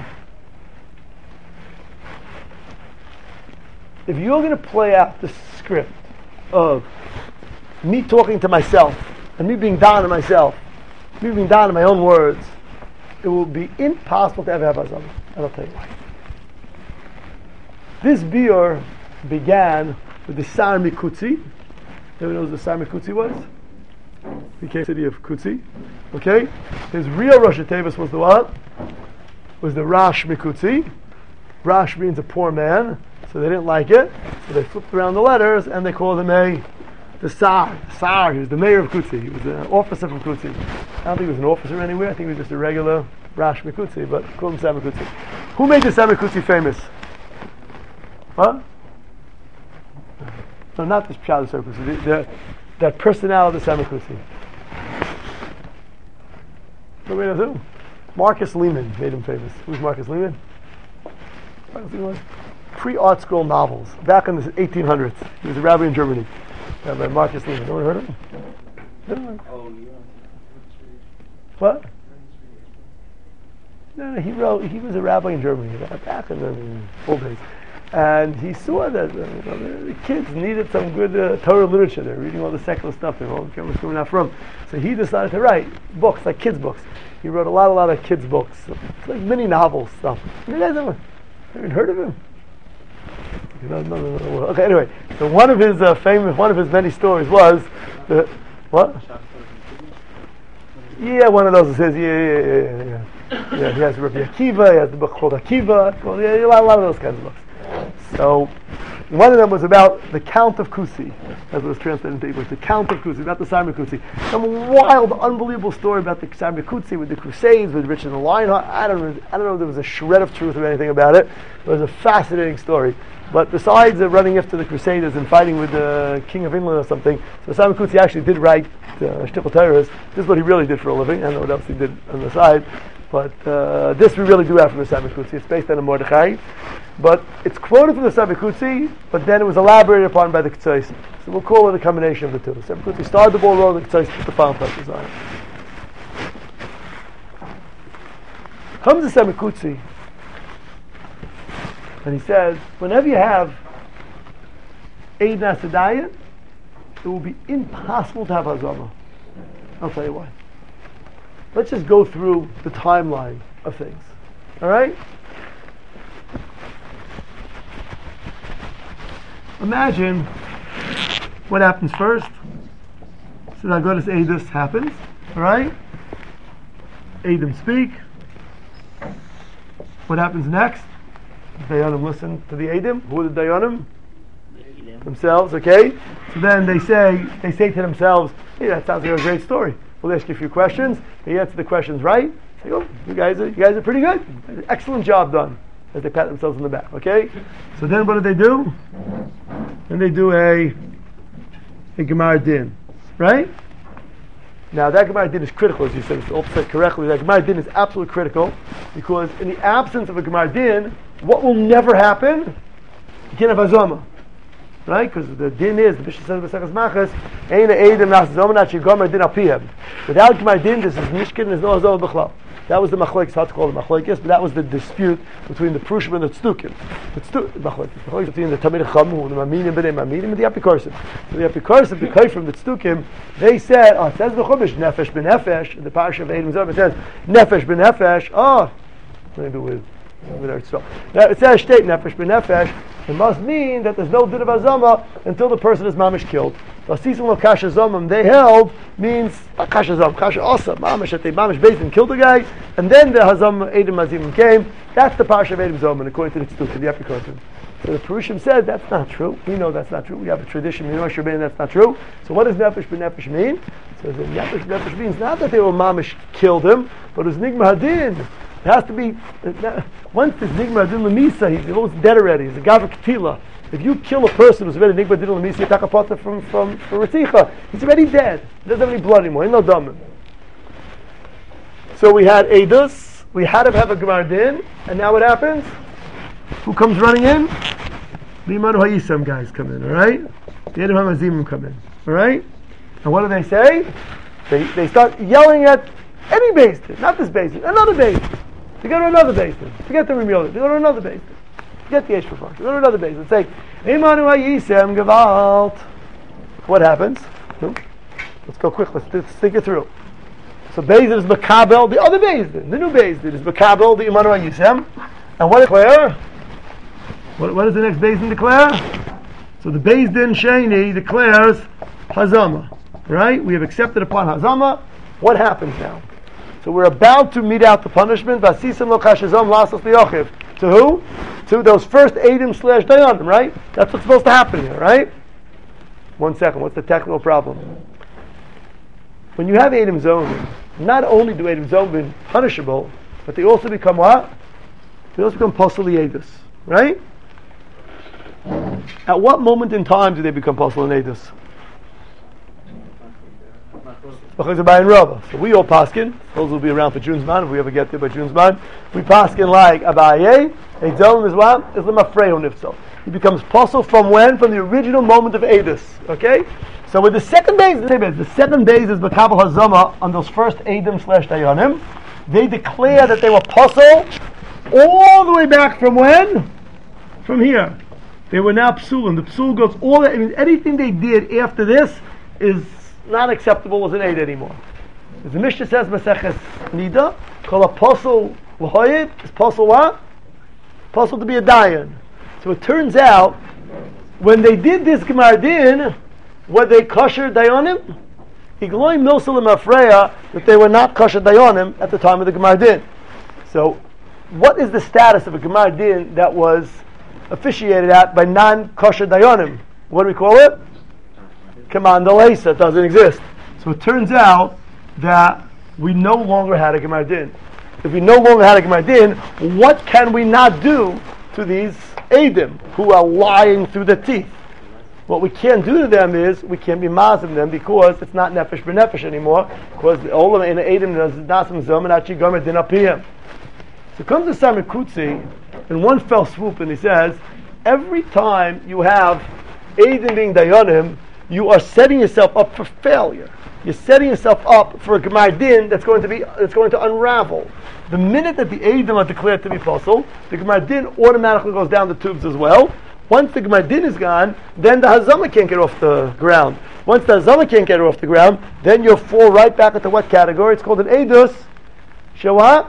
If you're going to play out the script of me talking to myself and me being down to myself, me being down to my own words, it will be impossible to ever have hazama. And I'll tell you why. This biur began with the Sar Mikutzi. Everyone knows what the Sar Mikutzi was? The case city of Kutzi. Okay? His real Rosh Hashanah was the what? Was the Rash Mikutzi. Rash means a poor man, so they didn't like it. So they flipped around the letters and they called him a the Sar. Sar, he was the mayor of Kutzi. He was an officer from Kutzi. I don't think he was an officer anywhere. I think he was just a regular Rash Mikutzi, but called him Sar Mikutzi. Who made the Sar Mikutzi famous? Huh? No, not this Pshat Sar Mikutzi. The, the, that personality of the Sar Mikutzi. Nobody knows who? Marcus Lehman made him famous. Who's Marcus Lehman? Marcus Lehman? Pre-art scroll novels back in the eighteen hundreds. He was a rabbi in Germany. Rabbi Marcus Lehman. No one heard of him? No. Oh, yeah. What? No, no, he wrote. He was a rabbi in Germany back in the old days, and he saw that uh, you know, the kids needed some good uh, Torah literature. They're reading all the secular stuff. They're all coming out from. So he decided to write books like kids' books. He wrote a lot, a lot of kids' books, it's like mini novels stuff. You guys ever, ever heard of him? No, no, no, no. Okay, anyway, so one of his uh, famous, one of his many stories was the what? Yeah, one of those is his. Yeah, yeah, yeah, yeah. Yeah, yeah he has Rabbi Akiva. He has the book called Akiva. Well, yeah, a lot, a lot of those kinds of books. So one of them was about the Count of Kusi, as it was translated into English. The Count of Kusi, about the Sar Mikutzi. Some wild, unbelievable story about the Sar Mikutzi with the Crusades, with Richard the Lionheart. I don't know. I don't know if there was a shred of truth or anything about it. It was a fascinating story. But besides uh, running after the Crusaders and fighting with the King of England or something, so Sar Mikutzi actually did write uh, Shtickle Torahs. This is what he really did for a living. I don't know what else he did on the side. But uh, this we really do have from the Sar Mikutzi. It's based on a Mordechai. But it's quoted from the Sar Mikutzi, but then it was elaborated upon by the Ketzos. So we'll call it a combination of the two. Sar Mikutzi started the ball rolling, the Ketzos put the final touches on it. Comes the Sar Mikutzi, and he says, whenever you have Eid Nasadayah, it will be impossible to have Hazama. I'll tell you why. Let's just go through the timeline of things. All right? Imagine what happens first. So now Goddess Eidos happens. All right? Eidim speak. What happens next? Dayanim listen to the Eidim. Who are the Dayanim? Themselves, okay? So then they say they say to themselves, hey, that sounds like a great story. We'll ask you a few questions. They answer the questions right. Say, oh, you guys are you guys are pretty good. Excellent job done. As they pat themselves on the back, okay? So then what do they do? Then they do a a Gemara Din. Right? Now that Gemara Din is critical, as you said, it's all said correctly. That Gemara Din is absolutely critical because in the absence of a Gemara Din, what will never happen? You can't have Hazama. Right? Because the din is, the Bishop says in B'Sechas Machas, Eina Eidim Nas Zoma Not Shigomer Din Apihem. Without Gemara Din, this is Mishkin, there's no Hazama B'chlal. That was the Machlokes, hard to call it Machlokes, but that was the dispute between the Prushim and the Tzdukim. The Tzdukim, Machlokes, between the Tamid Chamu, the Maminim, B'nei Maminim, and the Apikorsim. So the Apikorsim, the Kai from the Tzdukim, they said, oh, it says the Chumash, Nefesh Ben Nefesh, the Parsha of Eidim Zoma, it says, Nefesh Ben Nefesh, oh, maybe with, with our Tzdukim. Now, it says, State Nefesh Ben Nefesh, it must mean that there's no din of Hazama until the person is mamish killed. Vasisim lo kasha zomim, they held, means not kasha zom, kasha also mamish, that they mamish based and killed the guy, and then the Hazam Eidim Mazimim came. That's the parsha of Eidim Zomim, according to the Tzdukim, the Apikorsim. So the Perushim said that's not true. We know that's not true. We have a tradition. You know, Shabbat, that's not true. So what does nefesh b'nefesh mean? So the nefesh b'nefesh means not that they were mamish killed him, but it was nigma hadin. It has to be uh, once it's nigma hadin lemisa. He's almost dead already. He's a gavra ketila. If you kill a person who's already nigma hadin lemisa, you take a pota from from from Ritzicha. He's already dead. He doesn't have any blood anymore. He's no dumb. So we had Eidos. We had to have a Gemara Din, and now what happens? Who comes running in? the Imanu Hayisam guys come in, all right? The Edom HaMazimim come in, all right? And what do they say? They they start yelling at any basin, not this basin, another basin. They go to another basin. Forget the Remiola. They go to another basin. Forget the Yesh Farfar. They go to another basin. They say, Imanu Hayisam Gevalt. What happens? Let's go quick. Let's, let's think it through. So Bezdin is Makabel, the other Bezdin, the new Bezdin is Makabel, the Imanu Hayisam. And what declare? What, what does the next Bezdin declare? So the Bezdin Sheni declares Hazama. Right? We have accepted upon Hazama. What happens now? So we're about to mete out the punishment. Vasisam lo kashazam lasas liyochiv. To who? To those first Edom slash Dayanim, right? That's what's supposed to happen here, right? One second, what's the technical problem? When you have Edom Zombin, not only do Edom Zombin punishable, but they also become what? They also become Posel Yedus, right? At what moment in time do they become Posel Yedus? Because of Bayan Rabba. So we all paskin. Those will be around for June's man if we ever get there by June's man. We paskin like Abaye. Edom is what? Is Lemafreo Nifso. He becomes Posel from when? From the original moment of Edus. Okay? So with the second base, the second base is Makabel Hazama on those first Edom slash Dayanim. They declare that they were Posel all the way back from when? From here. They were now Psulim. The Psul goes all that. I mean, anything they did after this is not acceptable as an aid anymore. As the Mishnah says, Maseches Nida, call a Posel L'hoyed, is Posel what? Posel to be a Dayan. So it turns out, when they did this Gemar Din, were they kosher Dayanim? Igloim Milsel Afreya, that they were not kosher Dayanim at the time of the Gemar Din. So, what is the status of a Gemar Din that was officiated at by non-kosher Dayanim? What do we call it? Command Leisa. It doesn't exist. So it turns out that we no longer had a Gemar Din. If we no longer had a Gemar Din, what can we not do to these Edom who are lying through the teeth? What we can't do to them is we can't be mazim them because it's not nefesh b'nefesh anymore. Because the olam in the Edom is nasim zom and actually gomer din apiyim. So comes the Samir Kutzi in one fell swoop and he says, every time you have Edom being dayanim, you are setting yourself up for failure. You're setting yourself up for a Gemar Din that's going to be that's going to unravel. The minute that the Edom are declared to be Posel, the Gemar Din automatically goes down the tubes as well. Once the Gemar Din is gone, then the Hazama can't get off the ground. Once the Hazama can't get off the ground, then you'll fall right back into what category? It's called an Edus. Shewa?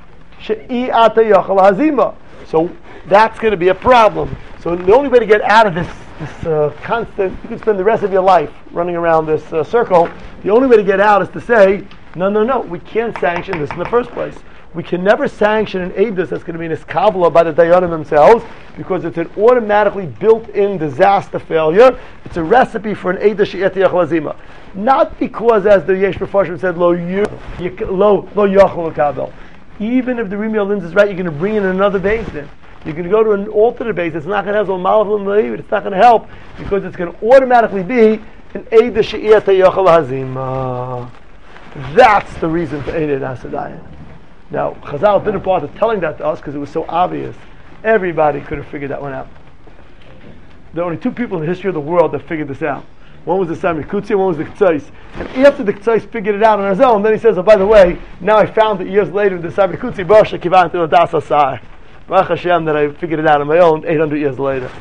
She'i ata yachal hazima. So that's going to be a problem. So the only way to get out of this this uh, constant, you could spend the rest of your life running around this uh, circle. The only way to get out is to say, no, no, no, we can't sanction this in the first place. We can never sanction an Eidus that's going to be an iskabla by the Dayanim themselves because it's an automatically built-in disaster failure. It's a recipe for an Eidus she'et yachal hazima. Not because, as the Yesh B'Farshim said, lo yu, lo lo yachal kabel. Even if the Rimi Lins is right, you're going to bring in another basin. You're going to go to an alternate base. It's not going to have some malachim. It's not going to help because it's going to automatically be an Eidus she'et yachal hazima. That's the reason for Eidus Asadayan. Now, Chazal didn't bother telling that to us because it was so obvious. Everybody could have figured that one out. There are only two people in the history of the world that figured this out. One was the Samir Kutzi and one was the Ktsais. And after the Ktsais figured it out on his own, then he says, oh, by the way, now I found it years later, the Samir Kutzi, Baruch Kivan to Das Asar. Baruch Hashem that I figured it out on my own eight hundred years later.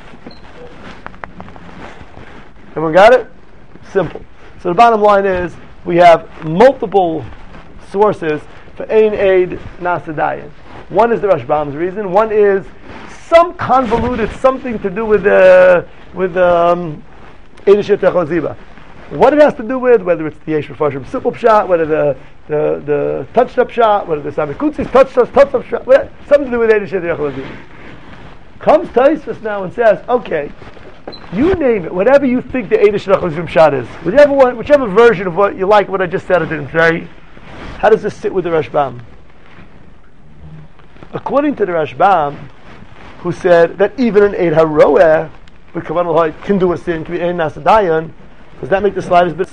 Everyone got it? Simple. So the bottom line is, we have multiple sources for Ein Eid Nasadayan. One is the Rashbam's reason. One is some convoluted something to do with the with um, Eidus she'et yachal hazima. What it has to do with, whether it's the Yesh B'Farshim simple shot, whether the the, the touched up shot, whether the Samir Kutzi's touched up touched up shot, whatever, something to do with Eidus she'et yachal hazima. Comes Taisvus now and says, okay, you name it, whatever you think the Eidus she'et yachal hazima shot is, whichever one, whichever version of what you like, what I just said, I didn't say. How does this sit with the Rashbam? According to the Rashbam, who said that even an Eid HaRoeh with Kavan al can do a sin, can be Ein Nasadayan, does that make the slightest bit?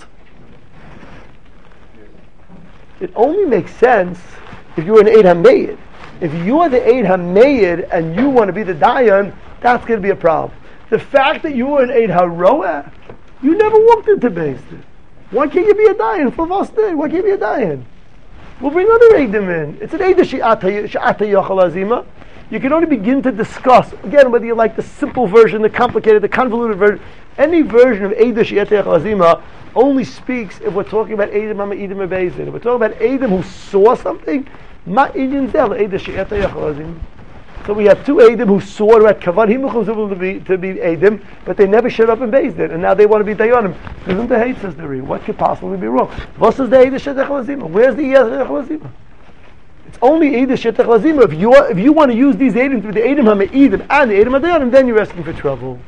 It only makes sense if you're an Eid HaMeyid. If you are the Eid HaMeyid and you want to be the Dayan, that's going to be a problem. The fact that you were an Eid Haroah, you never walked into Beis Din. Why can't you be a Dayan? For us, why can't you be a Dayan? We'll bring other Eidim in. It's an Eid She'ata Yochel Azima. You can only begin to discuss, again, whether you like the simple version, the complicated, the convoluted version. Any version of Eid She'ata Yochel Azima only speaks if we're talking about Eidim Ha'Me'idim Beis Din. If we're talking about Eidim who saw something, Ma Inyan Zel Eid She'ata Yochel Azima. So we have two Eidim who saw at Kavad Himuchum to be to be Eidim, but they never showed up in Beis Din, and now they want to be Dayanim. Isn't the hate says the Ri? What could possibly be wrong? What is the Eid She'ata Yochel Azima? Where's the Eid Yochel Azima? It's only Eid She'ata Yochel Azima. If you if you want to use these Eidim to be the Eidim Ha'Me'idim and the Eidim Ha'Dayanim, then you're asking for trouble.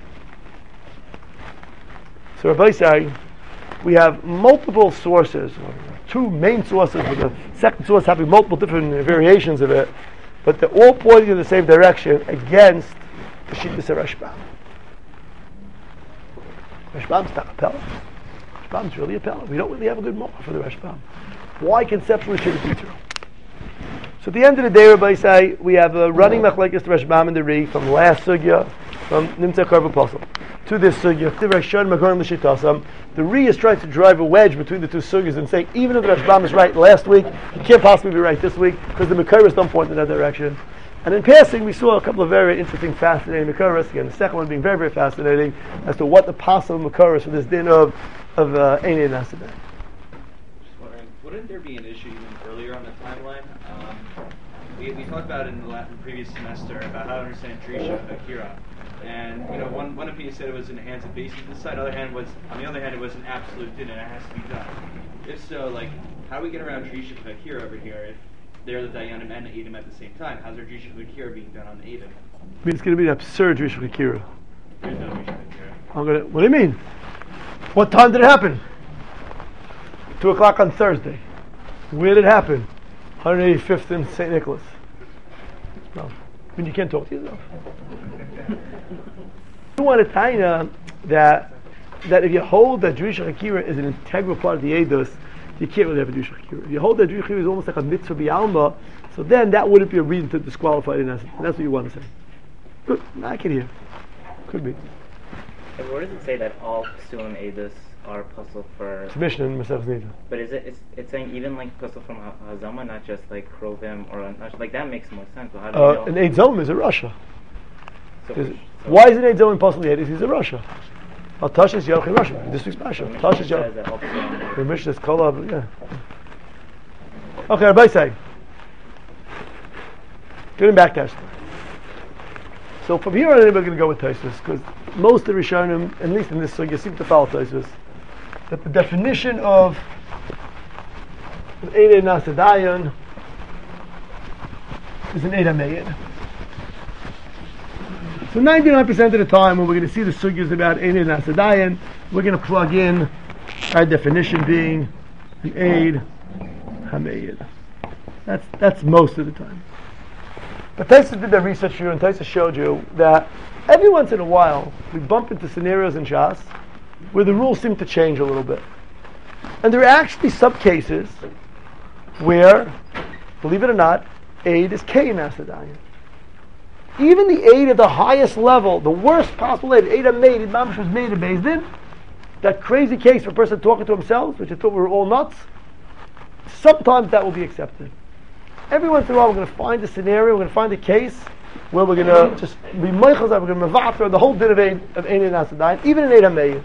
So Rabbi say, we have multiple sources, two main sources, with the second source having multiple different variations of it, but they're all pointing in the same direction against the Shittas of Rashbam. Rashbam's not a Pella. Rashbam's really a Pella. We don't really have a good mocha for the Rashbam. Why conceptually should it be true? So at the end of the day, Rabbi say, we have a running machlekes to Rashbam and the Ri from the last sugya, from Nimtzah Karva Pasal, to this sugya. The Ri is trying to drive a wedge between the two sugyas and saying, even if the Rashbam is right last week, he can't possibly be right this week, because the Mekaris don't point in that direction. And in passing, we saw a couple of very interesting, fascinating Mekaris. Again, the second one being very, very fascinating as to what the possible Mekaris for this din of of uh, Einei Nasadai. Just wondering, wouldn't there be an issue even earlier on the timeline? Um, we, we talked about it in the Latin previous semester about how to understand Drisha and Akira. And you know, one one opinion said it was in the hands of basis. This side, other hand was on the other hand, it was an absolute din and it has to be done. If so, like, how do we get around Drisha and Akira over here if they're the Dayanim and the Eidim at the same time? How's there Drisha and Akira being done on the Eidim? I mean, it's going to be an absurd Drisha and Akira. There's no Drisha and Akira. I'm gonna. What do you mean? What time did it happen? Two o'clock on Thursday. Where did it happen? one hundred eighty-fifth in Saint Nicholas. No, I mean, you can't talk to yourself. You want to tell you that that if you hold that Jewish Akira is an integral part of the Eidos, you can't really have a Jewish Akira. If you hold that Jewish Akira is almost like a mitzvah b'alma, so then that wouldn't be a reason to disqualify it in essence. And that's what you want to say. Good, I can hear. Could be. And where does it say that all Psulim Eidos are puzzle for? It's Mishnah in Masech Nida. But is it? It's, it's saying even like puzzle from Hazama, not just like Krovim or not, like that makes more sense. But how do Uh, you an Eid Zom is a Russia. So, Is, so why is an Eid Zom impossible yet? He's a Russia. Al Tashis Yoch in Russia. This week's Pasha. the Mishnah Tashis says Yoch. that all Psulim The are- Mishnah is Kolav. Yeah. Okay, Rabbi say. Getting back to Ashton. So from here on, we're going to go with Tosfos because most of the Rishonim, at least in this sugya, seem to follow Tosfos. That the definition of Einei Nasadayan is an Eid HaMe'id. So ninety-nine percent of the time when we're going to see the sugyas about Einei Nasadayan, we're going to plug in our definition being an Eid HaMe'id. That's that's most of the time. But Tosfos did their research here, and Tosfos showed you that every once in a while we bump into scenarios in Shas where the rules seem to change a little bit. And there are actually sub-cases where, believe it or not, Eid is Kei Nasadayan. Even the Eid at the highest level, the worst possible Eid, Eid HaMe'id, Mamash was made in Beis Din, that crazy case for a person talking to himself, which I thought we were all nuts, sometimes that will be accepted. Every once in a while we're going to find a scenario, we're going to find a case where we're going to just be meichel, we're going to mevater the whole din of Eid of Einei Nasadayan, even in Eid HaMe'id.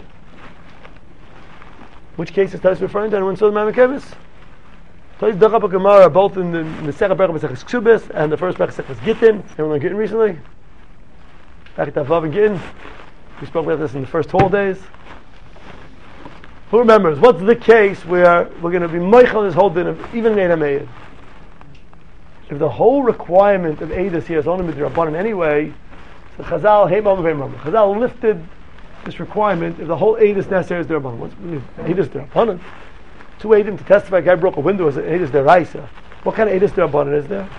Which case is Tosfos referring to? Anyone saw the Mamakevis? Tosfos Dachap and Gemara, both in the Masechah Berachah Masechah Ksubis, and the first Masechah was Gittin. Anyone learned Gittin recently? Back at Tavav and Gittin. We spoke about this in the first whole days. Who remembers? What's the case where we're going to be meichel this whole din of even in Eid HaMe'id? If the whole requirement of Eidos here is only midrabanan anyway, so Chazal, hey, Chazal lifted this requirement. If the whole Eidos necessary is derabanan, what's Eidos derabanan? Two Eidim to testify a guy broke a window is Eidos deraisa. What kind of Eidos derabanan is there?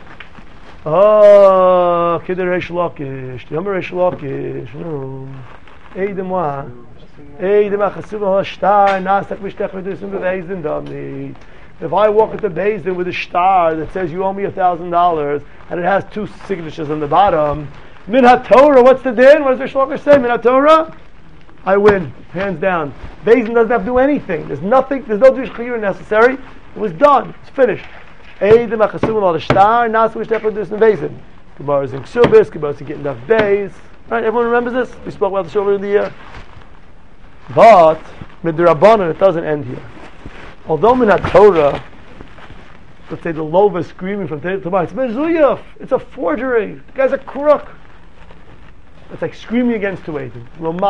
Oh, Kidder Reish Lakish, the Yomer Reish Lakish, no. Eidim wa. Eidim achasub ha'shtar, nastak mishtech v'dusum b'veizim dami. If I walk at the Beis Din with a star that says you owe me a thousand dollars and it has two signatures on the bottom, Min HaTorah, what's the din? What does the shloka say? Min HaTorah, I win, hands down. Beis Din doesn't have to do anything. There's nothing, there's no Jewish chiyur necessary. It was done. It's finished. Eidim HaChasumim al Shtar, Nasu Mishtech L'Dus in Beis Din. Gemara is in Ksubis, Gemara is getting enough days. Right, everyone remembers this? We spoke about this earlier in the year. But, Midrabanan, it doesn't end here. Although Min HaTorah, let's say the lova is screaming from today to tomorrow, it's mezuyaf, it's a forgery, the guy's a crook. It's like screaming against two Eidim.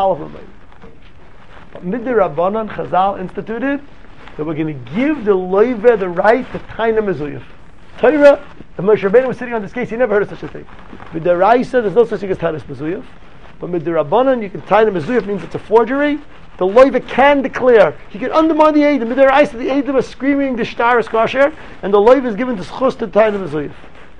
But Midrabanan, Chazal instituted that we're going to give the loiva the right to taina mezuyaf. Torah, and Moshe Rabbeinu was sitting on this case, he never heard of such a thing. Midaraisa, there's no such thing as taina mezuyaf. But Midrabanan, you can taina mezuyaf, means it's a forgery. The loiva can declare, he can undermine the Eidim. Midaraisa, the Eidim are screaming the shtar is kosher, and the loiva is given to schus to taina mezuyaf.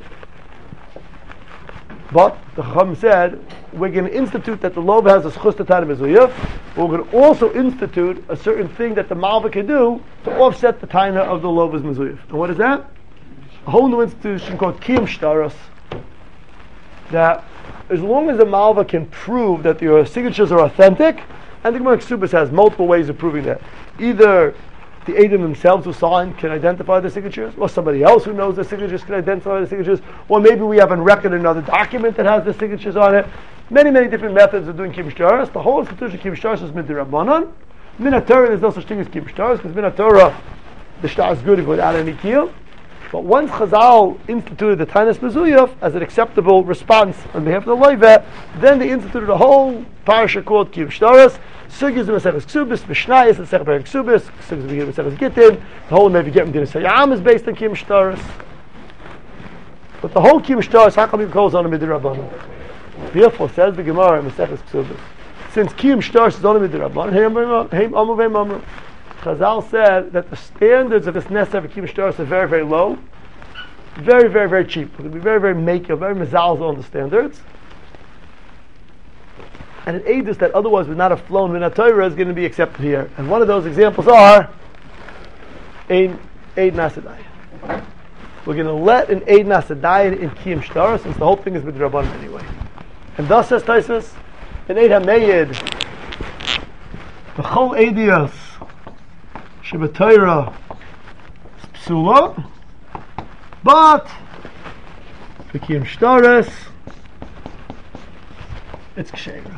But the Chacham said, we're going to institute that the loiva has a schus to taina mezuyaf, but we're going to also institute a certain thing that the malva can do to offset the taina of the loiva's mezuyaf. And what is that? A whole new institution called Kiyum Shtaros, that as long as the malva can prove that your signatures are authentic, and the Gemara Ksubis has multiple ways of proving that. Either the Eidim themselves who signed can identify the signatures, or somebody else who knows the signatures can identify the signatures, or maybe we have on record another document that has the signatures on it. Many, many different methods of doing Kiyum Shtaros. The whole institution of Kiyum Shtaros is Midrabanan. Min HaTorah, there's no such thing as Kiyum Shtaros, because Min HaTorah, the shtar is good without any kiyum. But once Chazal instituted the Tainas Mezuyaf as an acceptable response on behalf of the Loiva, then they instituted a whole parasha called Kiyum Shtaros. Sugis in Maseches Ksubis, Mishnayos in Maseches Perek Ksubis, Sugis in Maseches Gittin. The whole Maybe Gittin Din Sayam is based on Kiyum Shtaros. But the whole Kiyum Shtaros, how come it calls on a Midrabanan? Therefore, says the Gemara in Maseches Ksubis, since Kiyum Shtaros is only Midrabanan, Heim Amu Veim Amru. Chazal said that the standards of this Neser for Kiyum Shtaros are very, very low. Very, very, very cheap. We're going to be very, very maker, very mezalzel on the standards. And an Eidus that otherwise would not have flown Min HaTorah is going to be accepted here. And one of those examples are Ein Eid Nasadayin. We're going to let an Eid Nasadayin in Kiyum Shtaros, since the whole thing is with Rabbanan anyway. And thus says Taisus, an Eid HaMeyed, B'chol Eidios, Sheb'Torah Psula, but for Kiyum Shtaros, it's Ksheira.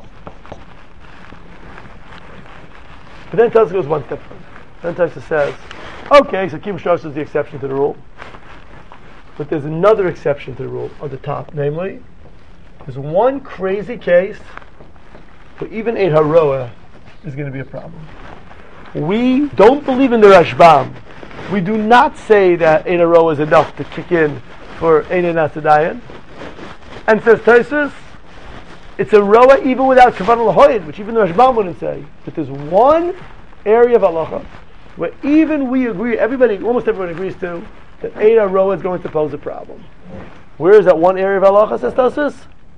But then Taisus goes one step further. Then Taisus says, okay, so Kiyum Shtaros is the exception to the rule. But there's another exception to the rule on the top, namely, there's one crazy case where even Eid HaRoah is going to be a problem. We don't believe in the Rashbam. We do not say that Eid HaRoah is enough to kick in for Eid Nasadayin. And says Taisus, it's a roa even without kavanah l'hoyed, which even the Rashbam wouldn't say. But there's one area of halacha where even we agree, everybody, almost everyone agrees to, that Eid HaRoah is going to pose a problem. Where is that one area of halacha, says Taisus?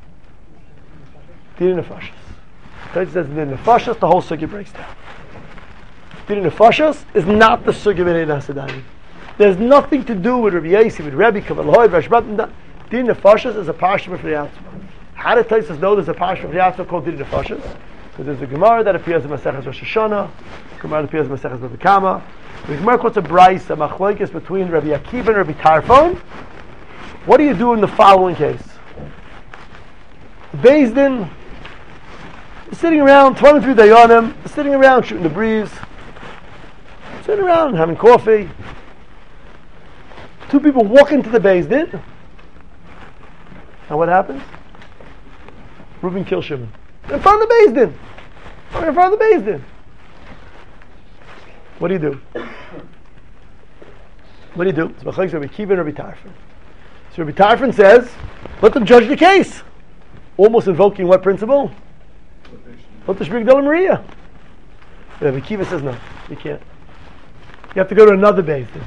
Din Nefashos. Taisus says Din Nefashos, the whole sugya breaks down. Din Nefashos is not the sugya of Eid Nasadayin. There's nothing to do with Rabbi Yossi, with Rabbi kavanah l'hoyed, Rashbam. Din Nefashos is a parsha for Yatzma. How did Taisus know there's a parsha of Yatzma called Din Nefashos? Because there's a Gemara that appears in Maseches Rosh Hashanah, a Gemara that appears in Maseches Bava Kama. The Gemara quotes a brayso, a machlokes between Rabbi Akiva and Rabbi Tarfon. What do you do in the following case? Beis Din is sitting around, twenty-three dayanim, sitting around shooting the breeze, sitting around having coffee. Two people walk into the Beis Din, and what happens? Reuben kills Shimon. In front of the Beis Din. In front of the Beis Din. What do you do? What do you do? It's Machlokes Rabbi Akiva and Rabbi Tarfon. So Rabbi Tarfon says, let them judge the case. Almost invoking what principle? Let the Shmig Dela Maria. Rabbi Akiva says no, you can't. You have to go to another Beis Din.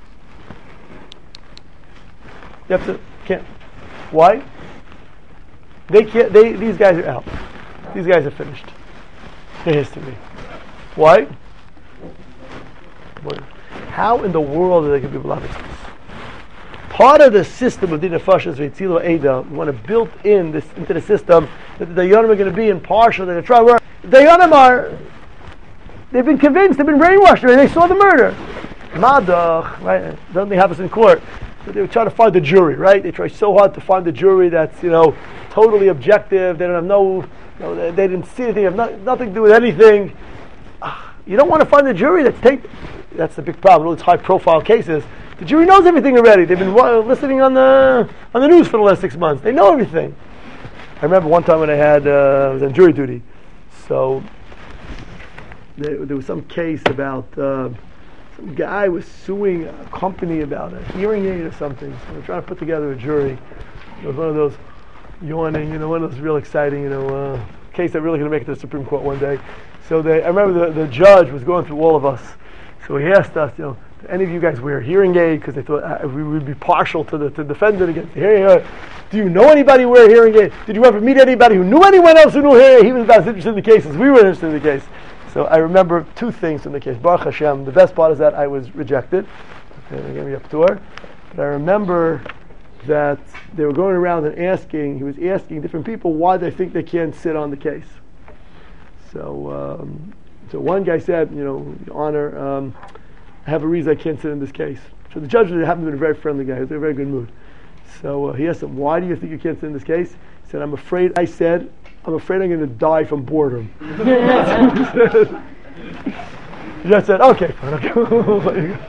You have to, can't. Why? They can't, they, these guys are out. These guys are finished. They're history. Why? How in the world are they going to be Blavitz? part of the system of Din Nefashos V'Tzilu Eda, we want to build in this into the system that the Dayanim are going to be impartial. They're going to try. Where the Dayanim are, they've been convinced, they've been brainwashed, and they saw the murder. Madach, right? Doesn't they have us in court? So they were trying to find the jury, right? They try so hard to find the jury that's, you know, totally objective. They don't have no, you know, they, they didn't see anything, have not, nothing to do with anything. Uh, you don't want to find the jury that's take. That's the big problem. All these high-profile cases. The jury knows everything already. They've been uh, listening on the on the news for the last six months. They know everything. I remember one time when I had uh, I was on jury duty, so there, there was some case about uh, some guy was suing a company about a hearing aid or something. So we're trying to put together a jury. It was one of those yawning, you know, one of those real exciting, you know, uh, case that really going to make it to the Supreme Court one day. So they, I remember the, the judge was going through all of us. So he asked us, you know, do any of you guys wear hearing aid? Because they thought uh, we would be partial to the to defend it against the hearing aid. Do you know anybody who wear hearing aid? Did you ever meet anybody who knew anyone else who knew hearing aid? He was about as interested in the case as we were interested in the case. So I remember two things from the case. Baruch Hashem, the best part is that I was rejected. Okay, they gave me up tour. But I remember that they were going around and asking, he was asking different people why they think they can't sit on the case. So, um, so one guy said, you know, Your Honor, um, I have a reason I can't sit in this case. So the judge happened to be a very friendly guy. He was in a very good mood. So uh, he asked him, why do you think you can't sit in this case? He said, I'm afraid, I said, I'm afraid I'm going to die from boredom. The judge said, okay, fine, okay.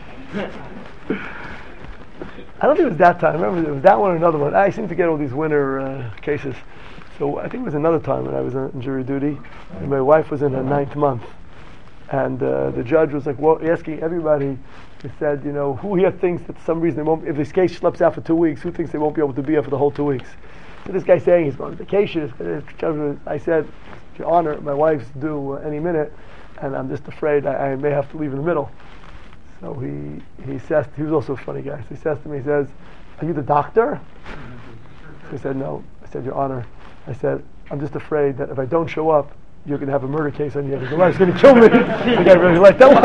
I don't think it was that time. I remember it was that one or another one. I seem to get all these winter uh, cases. So I think it was another time when I was in jury duty, and my wife was in her ninth month. And uh, the judge was like, well, asking everybody, he said, you know, who here thinks that for some reason they won't, if this case schleps out for two weeks, who thinks they won't be able to be here for the whole two weeks? So this guy saying he's going on vacation. I said, Your Honor, my wife's due uh, any minute, and I'm just afraid I, I may have to leave in the middle. So he he says, he was also a funny guy. So he says to me, he says, are you the doctor? So I said, no. I said, Your Honor, I said, I'm just afraid that if I don't show up, you're going to have a murder case on your hands. Your wife's going to kill me. The guy really liked that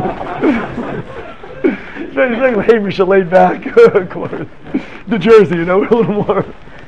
one. He's like, hey, Misha, laid back. New Jersey, you know, a little more.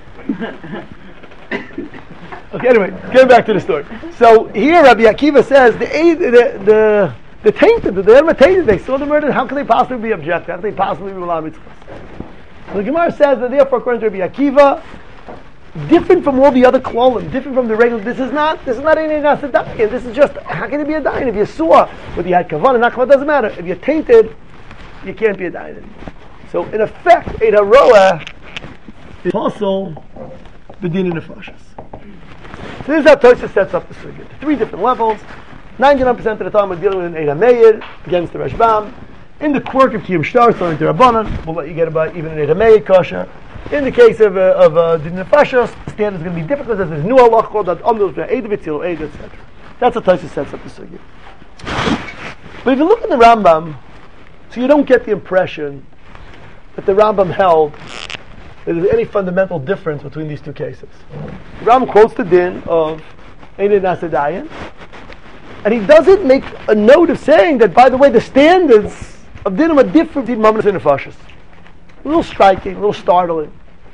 Okay, anyway, getting back to the story. So here Rabbi Akiva says, the the the, the tainted, the Dayanim tainted, they saw the murder, how can they possibly be objective? How can they possibly be allowed mitzvahs? So the Gemara says that therefore, according to Rabbi Akiva, different from all the other klolim, different from the regular. This is not. This is not any nasa dayan. This is just how can it be a dayan? If you saw whether you had kavanah, not kavanah, doesn't matter. If you're tainted, you can't be a dayan. So in effect, a haroah is also the din in nefashos. So this is how Tosha sets up the sugya. Three different levels. ninety-nine percent of the time we're dealing with an Eid HaMeir against the Rashbam. In the quirk of Kiyum Shtar, starting to Rabbanan, we'll let you get about even an Eid HaMeir kosher. In the case of uh, of uh, Din Nefashos, the standard is going to be different because there's new halach called that Amdos Eid V'Tzil Eid, et cetera. That's how Tosha sets up the sugya. But if you look at the Rambam, so you don't get the impression that the Rambam held that there's any fundamental difference between these two cases. The Rambam quotes the din of Einid Nasa Dayan, and he doesn't make a note of saying that, by the way, the standards of dinim are different between Mammon and Nefashos. A little striking, a little startling.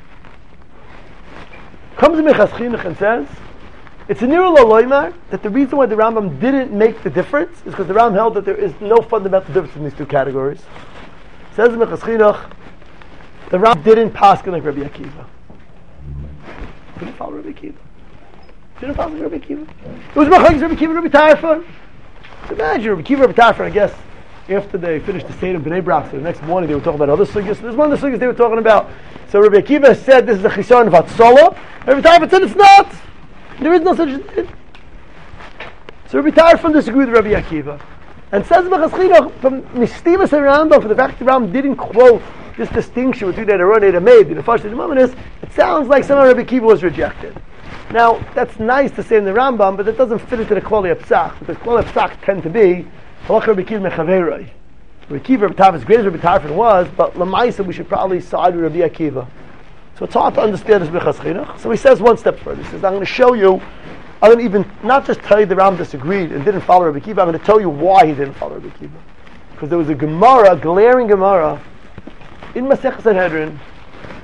Comes to Mechas Chinuch and says, it's a Nira L'Loimar that the reason why the Rambam didn't make the difference is because the Rambam held that there is no fundamental difference in these two categories. Says Mechas Chinuch, the Rambam didn't paskin like Rabbi Akiva. Didn't follow Rabbi Akiva. Didn't follow Rabbi Akiva. It was Mechas Rabbi Akiva and Rabbi Tarfon. So imagine Rabbi Akiva and Rabbi Tarfon, I guess, after they finished the state of Bnei Brak, so the next morning they were talking about other sugyas. So there's one of the sugyas they were talking about. So Rabbi Akiva said this is a chisaron of Hatzolah. Rabbi Tarfon said it's not. There is no such thing. So Rabbi Tarfon disagreed with Rabbi Akiva. And says Mechas Chinuch, from Mistivas and Rambam, for the fact that the Rambam didn't quote this distinction between the Aron and the Maid, the Nefashos and the Mamonis, it sounds like somehow Rabbi Akiva was rejected. Now, that's nice to say in the Rambam, but it doesn't fit into the Klali Psach, because Klali Psach tend to be Halach Rabbi Akiva Mechaveroi. Rabbi Akiva, Rabbi Tarfon, as great as Rabbi Tarfon was, but Lamaisa, we should probably side with Rabbi Akiva. So it's hard to understand this Mechas Chinuch. So he says one step further. He says, I'm going to show you, I'm going to even not just tell you the Rambam disagreed and didn't follow Rabbi Akiva, I'm going to tell you why he didn't follow Rabbi Akiva. Because there was a Gemara, a glaring Gemara, in Masechus Sanhedrin,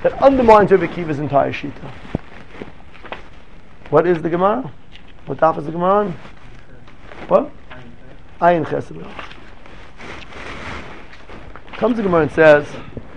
that undermines Rabbi Akiva's entire shita. What is the Gemara? What daf is the Gemara on? What? Ayin Chesed. Comes the Gemara and says,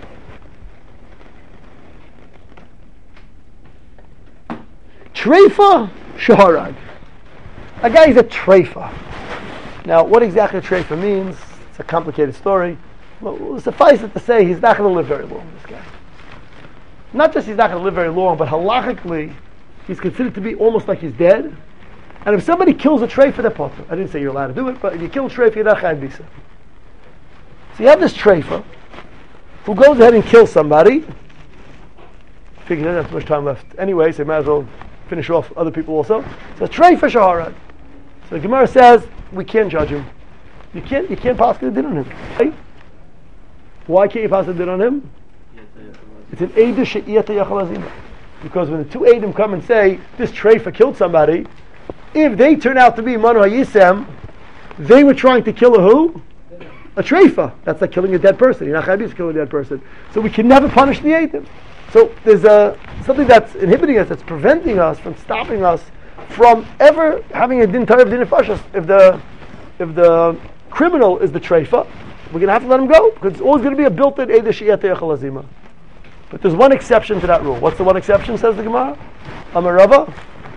Treifa Shaharag. A guy is a treifa. Now, what exactly a treifa means, it's a complicated story. Well, we'll suffice it to say he's not going to live very long, this guy. Not just he's not going to live very long, but halachically, he's considered to be almost like he's dead. And if somebody kills a treifa, they're potter. I didn't say you're allowed to do it, but if you kill a treifa, you're not chayav bisa. So you have this treifa who goes ahead and kills somebody. Figure he doesn't have too much time left anyway, so you might as well finish off other people also. So treifa shaharad. So the Gemara says we can't judge him. You can't. You can't pass the din on him. Right? Why can't you pass the din on him? It's an eidah she'iyata yachal azima. Because when the two eidim come and say this treifa killed somebody, if they turn out to be manu hayisem, they were trying to kill a who? A treifa. That's like killing a dead person. You're not chayav to kill a dead person. So we can never punish the eidim. So there's a something that's inhibiting us, that's preventing us from stopping us from ever having a din tarif din nefashos. If the if the criminal is the treifa, we're going to have to let him go because it's always going to be a built-in eidah she'iyata yachal azima. But there's one exception to that rule. What's the one exception, says the Gemara? Amar Rava.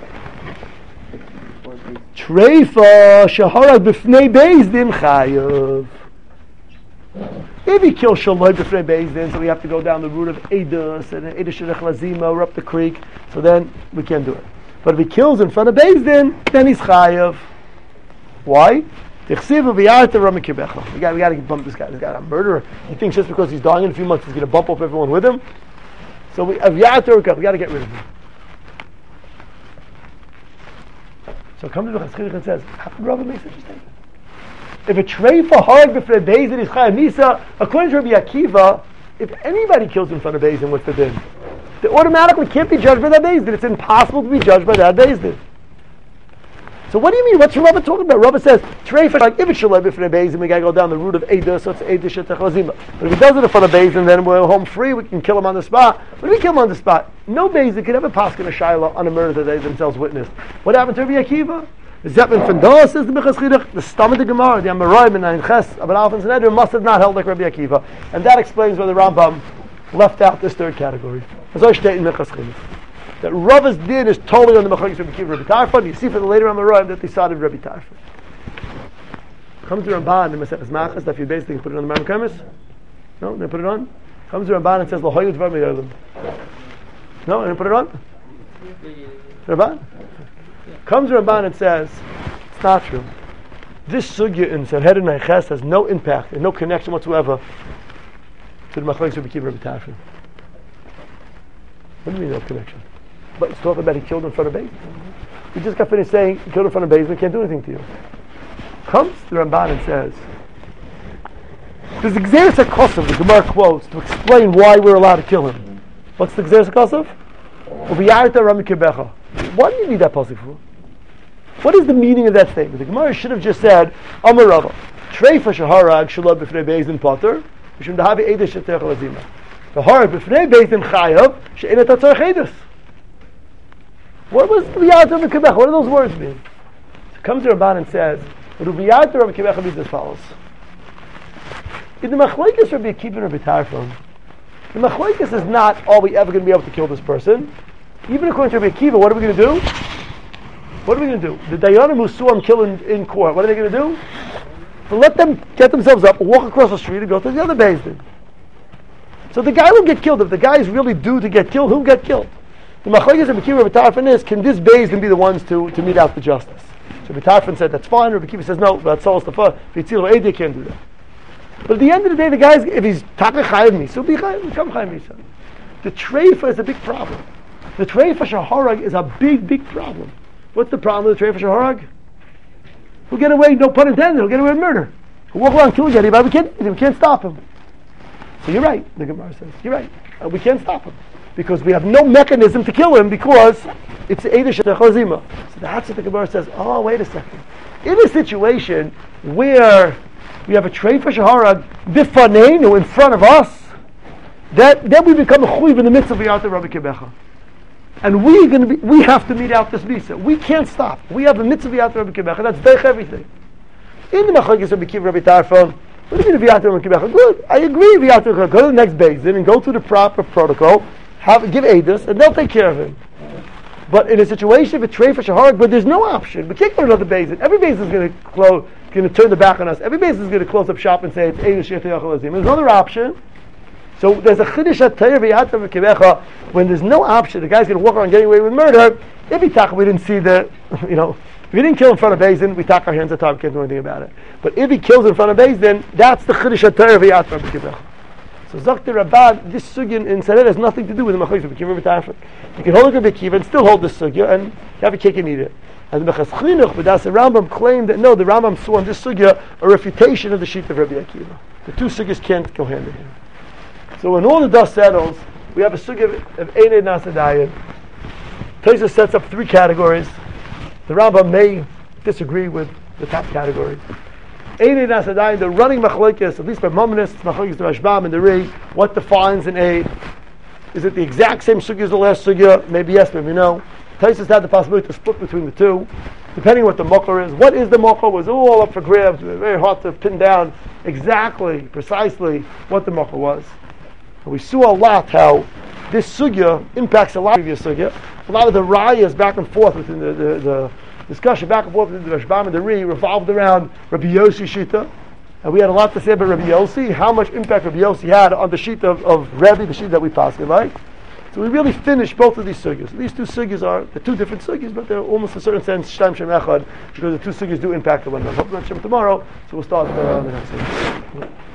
Treifa shaharag b'fnei beis din chayav. If he kills shaloi b'fnei beis din, so we have to go down the route of eidos and eidah she'iyata lazima or up the creek, so then we can't do it. But if he kills in front of beis din, then he's chayav. Why? We got, we got to bump this guy. This guy's a murderer. He thinks just because he's dying in a few months, he's going to bump up everyone with him. So we, we got to get rid of him. So come to the Chazkidik and says, how can Rava make such a statement? If a treifa hard before Beis Din is chayav misa, according to Rabbi Akiva, if anybody kills in front of Beis Din, what's the din? They automatically can't be judged by that Beis Din. It's impossible to be judged by that Beis Din. So what do you mean? What's Rava talking about? Rava says, treifa, like if it's shaloi b'fnei beis din, we got to go down the route of eidah, so it's eidah she'iyata lazima. But if he does it in front of beis din, then we're home free, we can kill him on the spot. But if we kill him on the spot, no beis din could ever paskin a shayla on a murder that they themselves witnessed. What happened to Rabbi Akiva? The Zeppin Fendos says the Bechas Chiduch, the stomach of the Gemara, the Amoraim and Ein Ches, Abel Alf and Sanhedrin must have not held like Rabbi Akiva. And that explains why the Rambam left out this third category. As I state in Bechas Chiduch. That Rava's din is totally on the Machlokes Rabbi Akiva Rabbi Tarfon. You see for the later on the Roim that they started Rabbi Tarfon. Comes to Ramban in Maseches Machas, that you basically put it on the Maram Kemis. No, they put it on. Comes to Ramban and says L'hoyu Dvar Me'olam. No, they didn't put it on. Ramban comes to Ramban and says it's not true. This sugya in Sanhedrin Ein Ches has no impact and no connection whatsoever to the Machlokes Rabbi Akiva Rabbi Tarfon. What do you mean no connection? But it's talking about he killed in front of Beis. We just got finished saying he killed in front of Beis, we can't do anything to you. Comes the Ramban and says, there's the Gzeres HaKosov, the Gemara quotes, to explain why we're allowed to kill him. What's the Gzeres HaKosov? Why do you need that pasuk for? What is the meaning of that statement? The Gemara should have just said, Amar Rava, Treifa shaharag shalom b'fnei beis din potter, mishum dahavi eidah she'iyata yachal azima. The harag b'fnei beis din chayav she'eina tatzarech eidos. What was Rubiyat Rabbi Kibecha? What do those words mean? So comes the Ramban and says, Rubiyat Rabbi Kibecha means as follows. In the Machlokes Rabbi Akiva and Rabbi Tarfon, the Machlokes is not, are we ever going to be able to kill this person? Even according to Rabbi Akiva, what are we going to do? What are we going to do? The Dayanim who saw him kill in, in court, what are they going to do? To let them get themselves up, walk across the street and go to the other Beis Din. So the guy will get killed. If the guy is really due to get killed, who'll get killed? The Machlokes Rabbi Akiva Rabbi Tarfon is, can this Beis Din be the ones to, to mete out the justice? So Rabbi Tarfon said that's fine. Rabbi Akiva says no, that's all stuff. Vitzil Eideh can't do that. But at the end of the day, the guy, if he's taka chayav misa, be chayav, become chayav misa. The treifa is a big problem. The treifa shaharag is a big, big problem. What's the problem with the treifa shaharag? He'll get away, no pun intended. He'll get away with murder. He'll walk around killing anybody. We can't, we can't stop him. So you're right. The Gemara says you're right. Uh, we can't stop him. Because we have no mechanism to kill him because it's eidah she'iyata lazima. So that's what the Gemara says. Oh, wait a second. In a situation where we have a treifa shaharag bifaneinu in front of us, that then we become a chuyiv in the midst of V'yarta Rabbi Kibecha. And we going to be, we have to meet out this visa. We can't stop. We have a mitzvah V'yarta Rabbi Kibecha. That's deich everything. In the machlokes Rabbi Kiva, Rabbi Tarfon, what do you mean V'yarta Rabbi Kibecha? Good. I agree. V'yarta Rabbi Kibecha. Go to the next basin and go through the proper protocol. Have give edus, and they'll take care of him. But in a situation of a treifa shahar, but there's no option. We can't go to another basin. Every basin is going to close, going to turn the back on us. Every basin is going to close up shop and say it's edus shechta yachal azim. There's another option. So there's a chiddush at Torah V'yarta Rabbi Kibecha when there's no option. The guy's going to walk around getting away with murder. If he talk, we didn't see the, you know, if he didn't kill in front of basin, we talk our hands at time. We can't do anything about it. But if he kills in front of basin, that's the chiddush at Torah V'yarta Rabbi Kibecha. So Zakti Rabban, this sugya in Sareh has nothing to do with the machlokes Rabbi Kiva B'Tarfon. You can hold a Rabbi Kiva and still hold the sugya and have a cake and eat it. And the Mechas Chinuch, but that's the Rambam claimed that no, the Rambam saw in this sugya a refutation of the sheet of Rabbi Akiva. The two sugyas can't go hand in hand. So when all the dust settles, we have a sugya of Einei Nasadayin. Tosfos sets up three categories. The Rambam may disagree with the top category. Einei Nasadayin, the running machlokes, at least by Maimonides, machlokes the Rashbam and the Ri, what defines an aid? Is it the exact same sugya as the last sugya? Maybe yes, maybe no. Tosfos had the possibility to split between the two, depending what the mokar is. What is the mokar was all up for grabs. It was very hard to pin down exactly, precisely what the mokar was. And we saw a lot how this sugya impacts a lot of previous sugya. A lot of the rayas back and forth within the, the, the discussion back and forth between the Rashbam and the Ri revolved around Rabbi Yossi Shita. And we had a lot to say about Rabbi Yossi, how much impact Rabbi Yossi had on the sheet of, of Rabbi, the sheet that we pass in, right? So we really finished both of these sugyas. These two sugyas are the two different sugyas, but they're almost in a certain sense shtam shem echad, because the two sugyas do impact one another. Hope not tomorrow, so we'll start uh, the next sugyas.